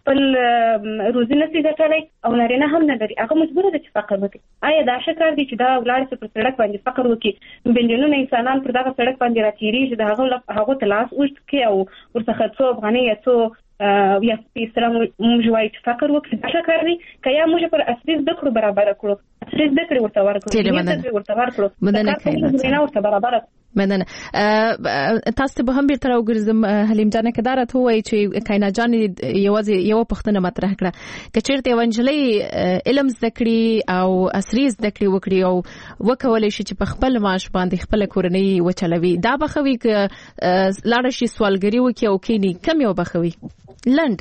خپل روزي نشي ګټلای او نارینه هم نه لري هغه مجبور دي چې فقر وکړي آیا دا ښه کار دی چې دا ولاړ څه پر سړک باندې فقر وکړي بنجنونه انسانان پر دغه سړک باندې راتېریږي د هغه هغه تلاس اوږد کړي او ورڅخه څو افغانۍ یا څو یا په اسلام موږ وایو چې فقر وکړي دا ښه کار دی که یا موږ پر اصلي زده کړو برابر کړو اصلي زده کړې ورته ورکړو ورته ورکړو مننه کوي ورته برابر مننه تاسو به هم بیرته راوګرځم حلیم جان کدار ته وایي چې کاینا جان یوازې یو پښتنه مطرح کړه کچېرته ونجلې علم زده کړي او اصلي زده کړي وکړي او وکولای شي چې په خپل معاش باندې خپل کورنۍ وچلوي دا بخوي ک لاړ شي سوالګری وکي او کینی کم یو بخوي لند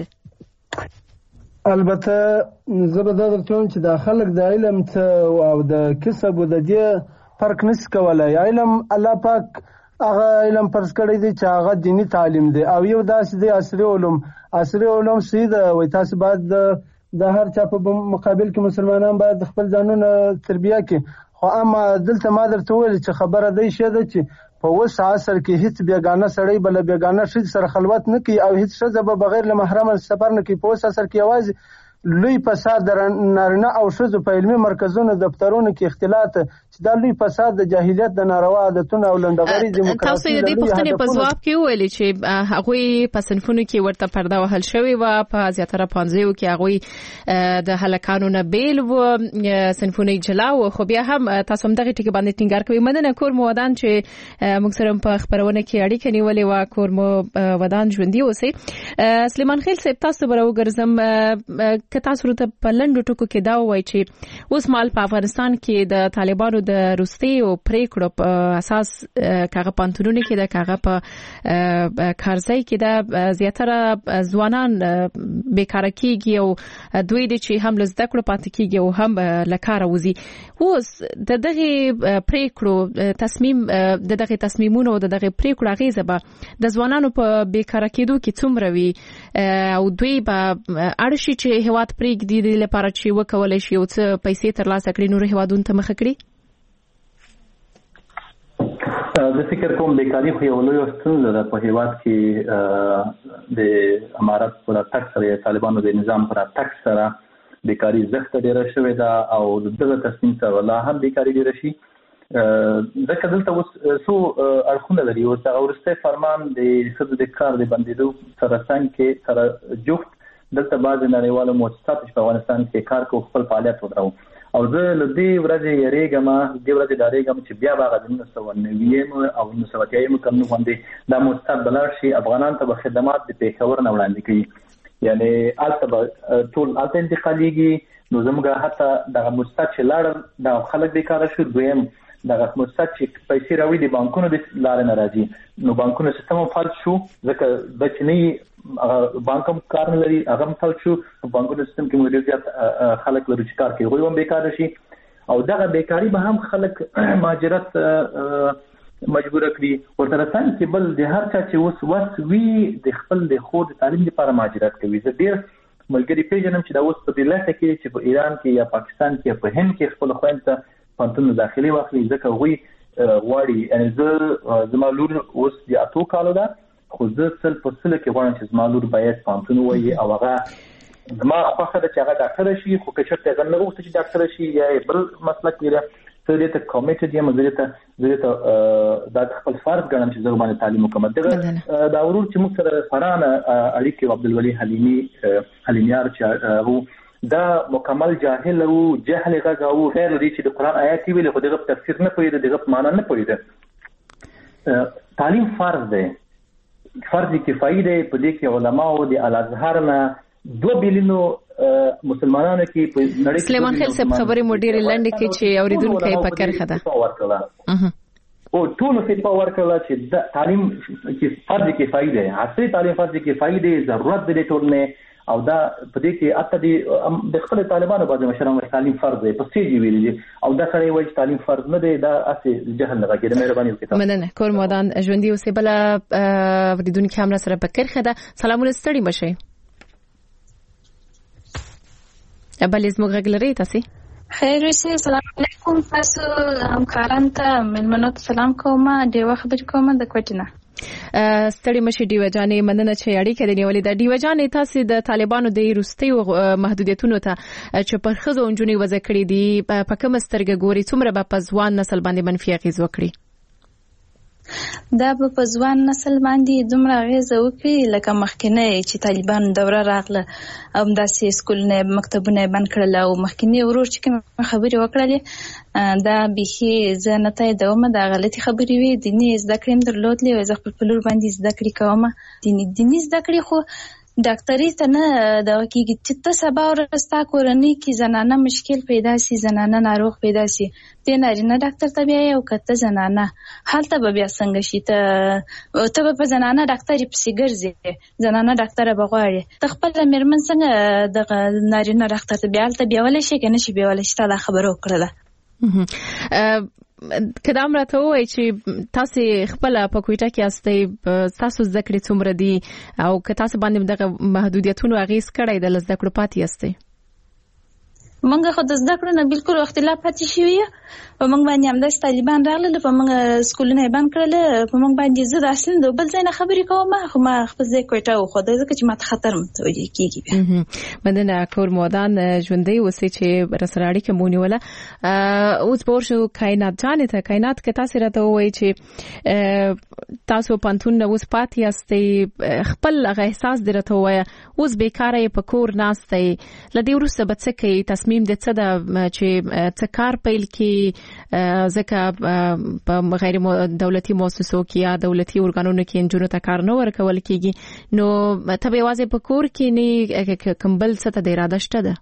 البته زبده درته چې د خلک د علم ته او د کسب او د دې فرق نشي کولای علم الله پاک هغه علم پرس کړی دی چې هغه دینی تعلیم دی او یو داسې دی عصري علوم عصري علوم سید وای تاسو باید د هر چا په مقابل کې مسلمانان باید خپل ځانونه تربیه کړي خو اما دلته ما درته ویل چې خبره دی شه ده چې په وس عصر کې هیڅ بیگانه سړی بل بیگانه شي سره خلوت نه کوي او هیڅ شزه به بغیر له محرم سفر نه کوي په وس عصر کې आवाज لوی فساد در نارینه او شذو په علمي مرکزونو دفترونو کې اختلاط چې دا لوی فساد د جاهلیت د ناروا عادتونو او لنډغري دیموکراسي تاسو د دې پوښتنې په ځواب کې ویلي چې هغه په صنفونو کې ورته پرده وهل شوی و په زیاتره پانځیو کې هغه د هلکانو نه بیل و صنفونه جلا و خو بیا هم تاسو هم دغه ټکی باندې ټینګار کوي مننه کور مو ودان چې موږ سره په خبرونه کې اړیکه نیولې و کور مو ودان ژوندۍ اوسئ سلیمان خیل صاحب تاسو به راوګرځم که تاسو ته په لنډو ټکو کې دا وایي چې اوس مال په افغانستان کې د طالبانو د روسي او پریکړو په اساس کاغه پانتونونه کې د کاغه په کارځای کې د زیاتره ځوانان بیکاره کیږي او دوی د چې هم لزده کړو پاتې کیږي او هم لکاره وزي اوس د دغه پریکړو تصمیم د دغه تصمیمونو د دغه پریکړو غیزه به د ځوانانو په بیکاره کېدو کې څومره وي او دوی به اړشي چې هوا پرېږدي د لپاره چې وکولای شي او څه پیسې ترلاسه کړي نور هیوادونو ته مخه کړي زه فکر کوم بیکاري خو یو لوی ستونزه ده په هیواد کې د امارت پر تک سره طالبانو د نظام پر تک سره بیکاري زښت ډیره شوې ده او دغه تصمیم سره لا هم بیکاري ډیره شي ځکه دلته اوس څو اړخونه لري او ورسته فرمان د ښځو د کار د بندیدو سره څنګه کې سره جوخت دلته بعض نړیوالو مؤسسات په افغانستان کې کار کوي خپل فعالیت ودرو او زه له دې ورځې یریږم د ورځې دارېږم چې بیا به د نولس سوه نوي او نولس سوه اتیا کال نو باندې دا مؤسسات بلار شي افغانان ته به خدمات د پیښور نه وړاندې کوي یعنی البته به ټول البته انتقالیږي نو زموږ حتی دغه مؤسسات چې لاړ د خلک بیکاره شو دویم دغه مؤسسات چې پیسې راوړي د بانکونو د لارې نه راځي نو بانکونو سیستم فالټ شو ځکه د چینی بانکم کار نه لري هغه مثال شو بانکونو سیستم کې موږ ډېر خلک لري چې کار کوي غوي هم بیکاره شي او دغه بیکاری به هم خلک مهاجرت مجبور کړي ورته رسن چې بل د هر چا چې وس وس وی د خپل د خود تعلیم لپاره مهاجرت کوي زه ډېر ملګری پیژنم چې دا اوس په دې لټه کې چې په ایران کې یا پاکستان کې په هند کې خپل خوينده پانتون داخلي واخلي ځکه غوي واړي ان زه زما لور اوس د اتو کالو ده خو زه سل په سل کې غواړم چې زما لور باید پانتون وایي او هغه زما خوښه ده چې هغه ډاکټر شي خو که چېرته هغه نه غوښتي چې ډاکټر شي یا بل مسلک لري زه دې ته کمیټډ یم زه دې ته زه ته دا خپل فرض ګڼم چې زه باندې تعلیم وکړم دغه دا ورور چې موږ سره فرانه اړیکې عبدالولي حلیمي حلیمیار چې هو دا مکمل جاهل او جهل غږ او غیر دې چې د قران آیات ویل خو دغه تفسیر نه پوهیږي دغه معنا نه پوهیږي تعلیم فرض دی فرض کفایي دی په دې کې علما او د الازهر نه دو بیلینو مسلمانانو کې په نړۍ کې سلیمان خیل صاحب خبرې مو ډېرې لنډې کې چې اوریدونکو یې فکر خده او ټول څه په ورکړه چې د تعلیم کې فرض کفایي دی عصري تعلیم فرض کفایي دی ضرورت دی ټول نه او دا په دې کې اته دي د خپل طالبانو باندې مشران تعلیم فرض دی په سي جی ویلي او دا سره وایي تعلیم فرض نه دی دا اسې جهل نه راګي د مهرباني وکړه مننه کور مودان ژوندۍ اوسې بل اوریدونکو هم سره فکر خده سلامونه ستړي مشه ابل از موږ غلري تاسو خیر اوسې السلام علیکم تاسو همکاران ته ملمنو ته سلام کوم دی وخت کوم د کوټنه ستړي مشي ډیوه جانې مننه چې اړیکه دې نیولې ده. ډیوه جانې تاسو د طالبانو د وروستیو محدودیتونو ته چې پر ښځو نجونې وضع کړې دي په کوم سترګه ګوري، څومره به په ځوان نسل باندې منفي اغېز وکړي؟ دا به په ځوان نسل باندې دومره اغېزه وکړي لکه مخکنی چې طالبانو دوره راغله همداسې سکولونه مکتبونه بند کړل او مخکنی ورور چې کوم خبرې وکړلې دا بیخي زه نه تاییدوم، دا غلطي خبرې وي. دیني زده کړې هم درلودلې او زه خپل په لور باندې زده کړې کوم. دیني دیني زده کړې خو ډاکټري ته نه دغه کېږي چې ته سبا ورځ ستا کورنۍ کې زنانه مشکل پیدا سي، زنانه ناروغ پیدا سي، دې نارینه ډاکټر ته بیایي او که ته زنانه هلته به بیا څنګه شي؟ ته ته به په زنانه ډاکټرې پسې ګرځې، زنانه ډاکټره به غواړې، ته خپله مېرمن څنګه دغه نارینه ډاکټر ته بیا هلته بیولی شي که نه شي بیولی شي؟ تا دا خبره وکړله. که دا امراته وای چې تاسو خپل په کوټه کې استئ، تاسو زده کړې څومره دي او که تاسو باندې دغه محدودیتونو اغیز کړی د زده کړو پاتې استئ؟ منګه خو د زده کړو نه بالکل اختلاف پاتې شوی په موږ باندې همداسې طالبان راغلل، په موږ سکولونه یې بند کړل، په موږ باندې زه د اصلي د بل ځای نه خبرې کوم، خو ما خپل ځای کوټه وښوده ځکه چې ماته خطر متوجه کېږي. مننه کور مودان ژوندۍ اوسئ چې راسره اړیکه مو نیوله. اوس به ورشو کائنات جانې ته. کائنات که تاسو راته ووایئ چې تاسو پوهنتون نه اوس پاتې یاستئ، خپل هغه احساس دې راته ووایه، اوس بیکاره یې په کور ناستئ، له دې وروسته به څه کوئ؟ تصمیم دې څه ده چې څه کار پیل کړي؟ ځکه په غیر دولتي مؤسسو کې یا دولتي ارګانونو کې نجونو ته کار نه ورکول کېږي، نو ته به یوازې په کور کې نه کوم بل څه ته د اراده شته ده؟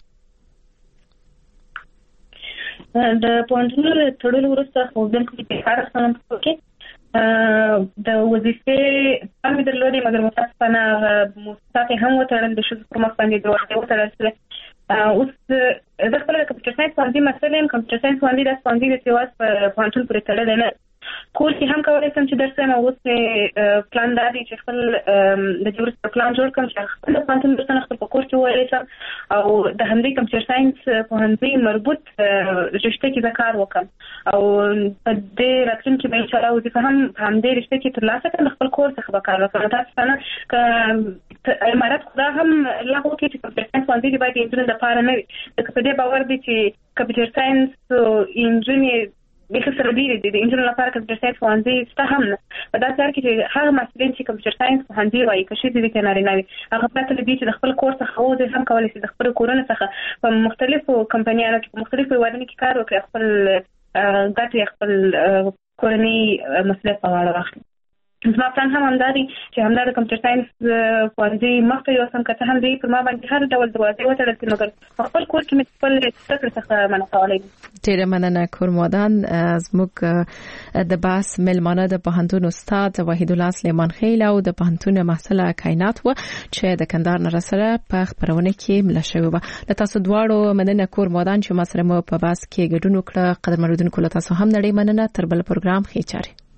د پوهنتون تړلو وروسته خو بالکل بېکاره شوم کې د وظیفې پلان مې درلودې، مګر متاسفانه مؤسسات یې هم وتړل، د ښځو پر مخ باندې دروازې وتړل شوې. اوس زه خپله د کمپیوټر ساینس پوهنځي محصل یم. کمپیوټر ساینس پوهنځي داسې پوهنځي دی چې یوازې په پوهنتون پورې تړلی نه، کور کې هم کولی شم چې درس وایم. اوس مې پلان دا دی چې خپل د دې وروسته پلان جوړ کړم چې خپل د پوهنتون درسونه خپل په کور کې وویلی شم او د همدې کمپیوټر ساینس پوهنځي مربوط رشته کې زه کار وکړم او په دې راتلونکي به انشاءالله وظیفه هم په همدې رشته کې ترلاسه کړم، د خپل کور څخه به کار وکړم. متاسفانه که امارت خدا هم لغوه کړي چې کمپیوټر ساینس پوهنځي دې باید د نجونو دپاره نه وي، ځکه په دې باور دی چې کمپیوټر ساینس نجونې بیخي سره ډېرې دي، د نجونو لپاره کمپیوټر ساینس پوهنځي شته هم نه. په داسې حال کې چې هغه محصلین چې کمپیوټر ساینس پوهنځي وایي، که ښځې وي که نارینه وي، هغه پرته له دې چې د خپل کور څخه ووځي هم کولی شي د خپلو کورونو څخه په مختلفو کمپنیانو کې په مختلفو هېوادونو کې کار وکړي، خپل ګټې خپل کورنۍ مسؤلیت په غاړه واخلي. زما پلان هم همدا دی چې همدا د کمپیوټر ساینس پوهنځي مخته یوسم، که څه هم دی پر ما باندې هر ډول دروازې وتړل شي، مګر په خپل کور کې مې خپل زده کړې څخه منع کولی دي. ډېره مننه کور مودان. زموږ د بحث مېلمانه د پوهنتون استاد وحیدالله سلیمان خیل او د پوهنتون محصله کائنات و چې د کندهار نه راسره په خپرونه کې مله شوې وه. له تاسو دواړو مننه کور مودان چې ما سره مو په بحث کې ګډون وکړه. قدرمن اوریدونکو له تاسو هم نړۍ مننه. تر بل پروګرام ښې چارې.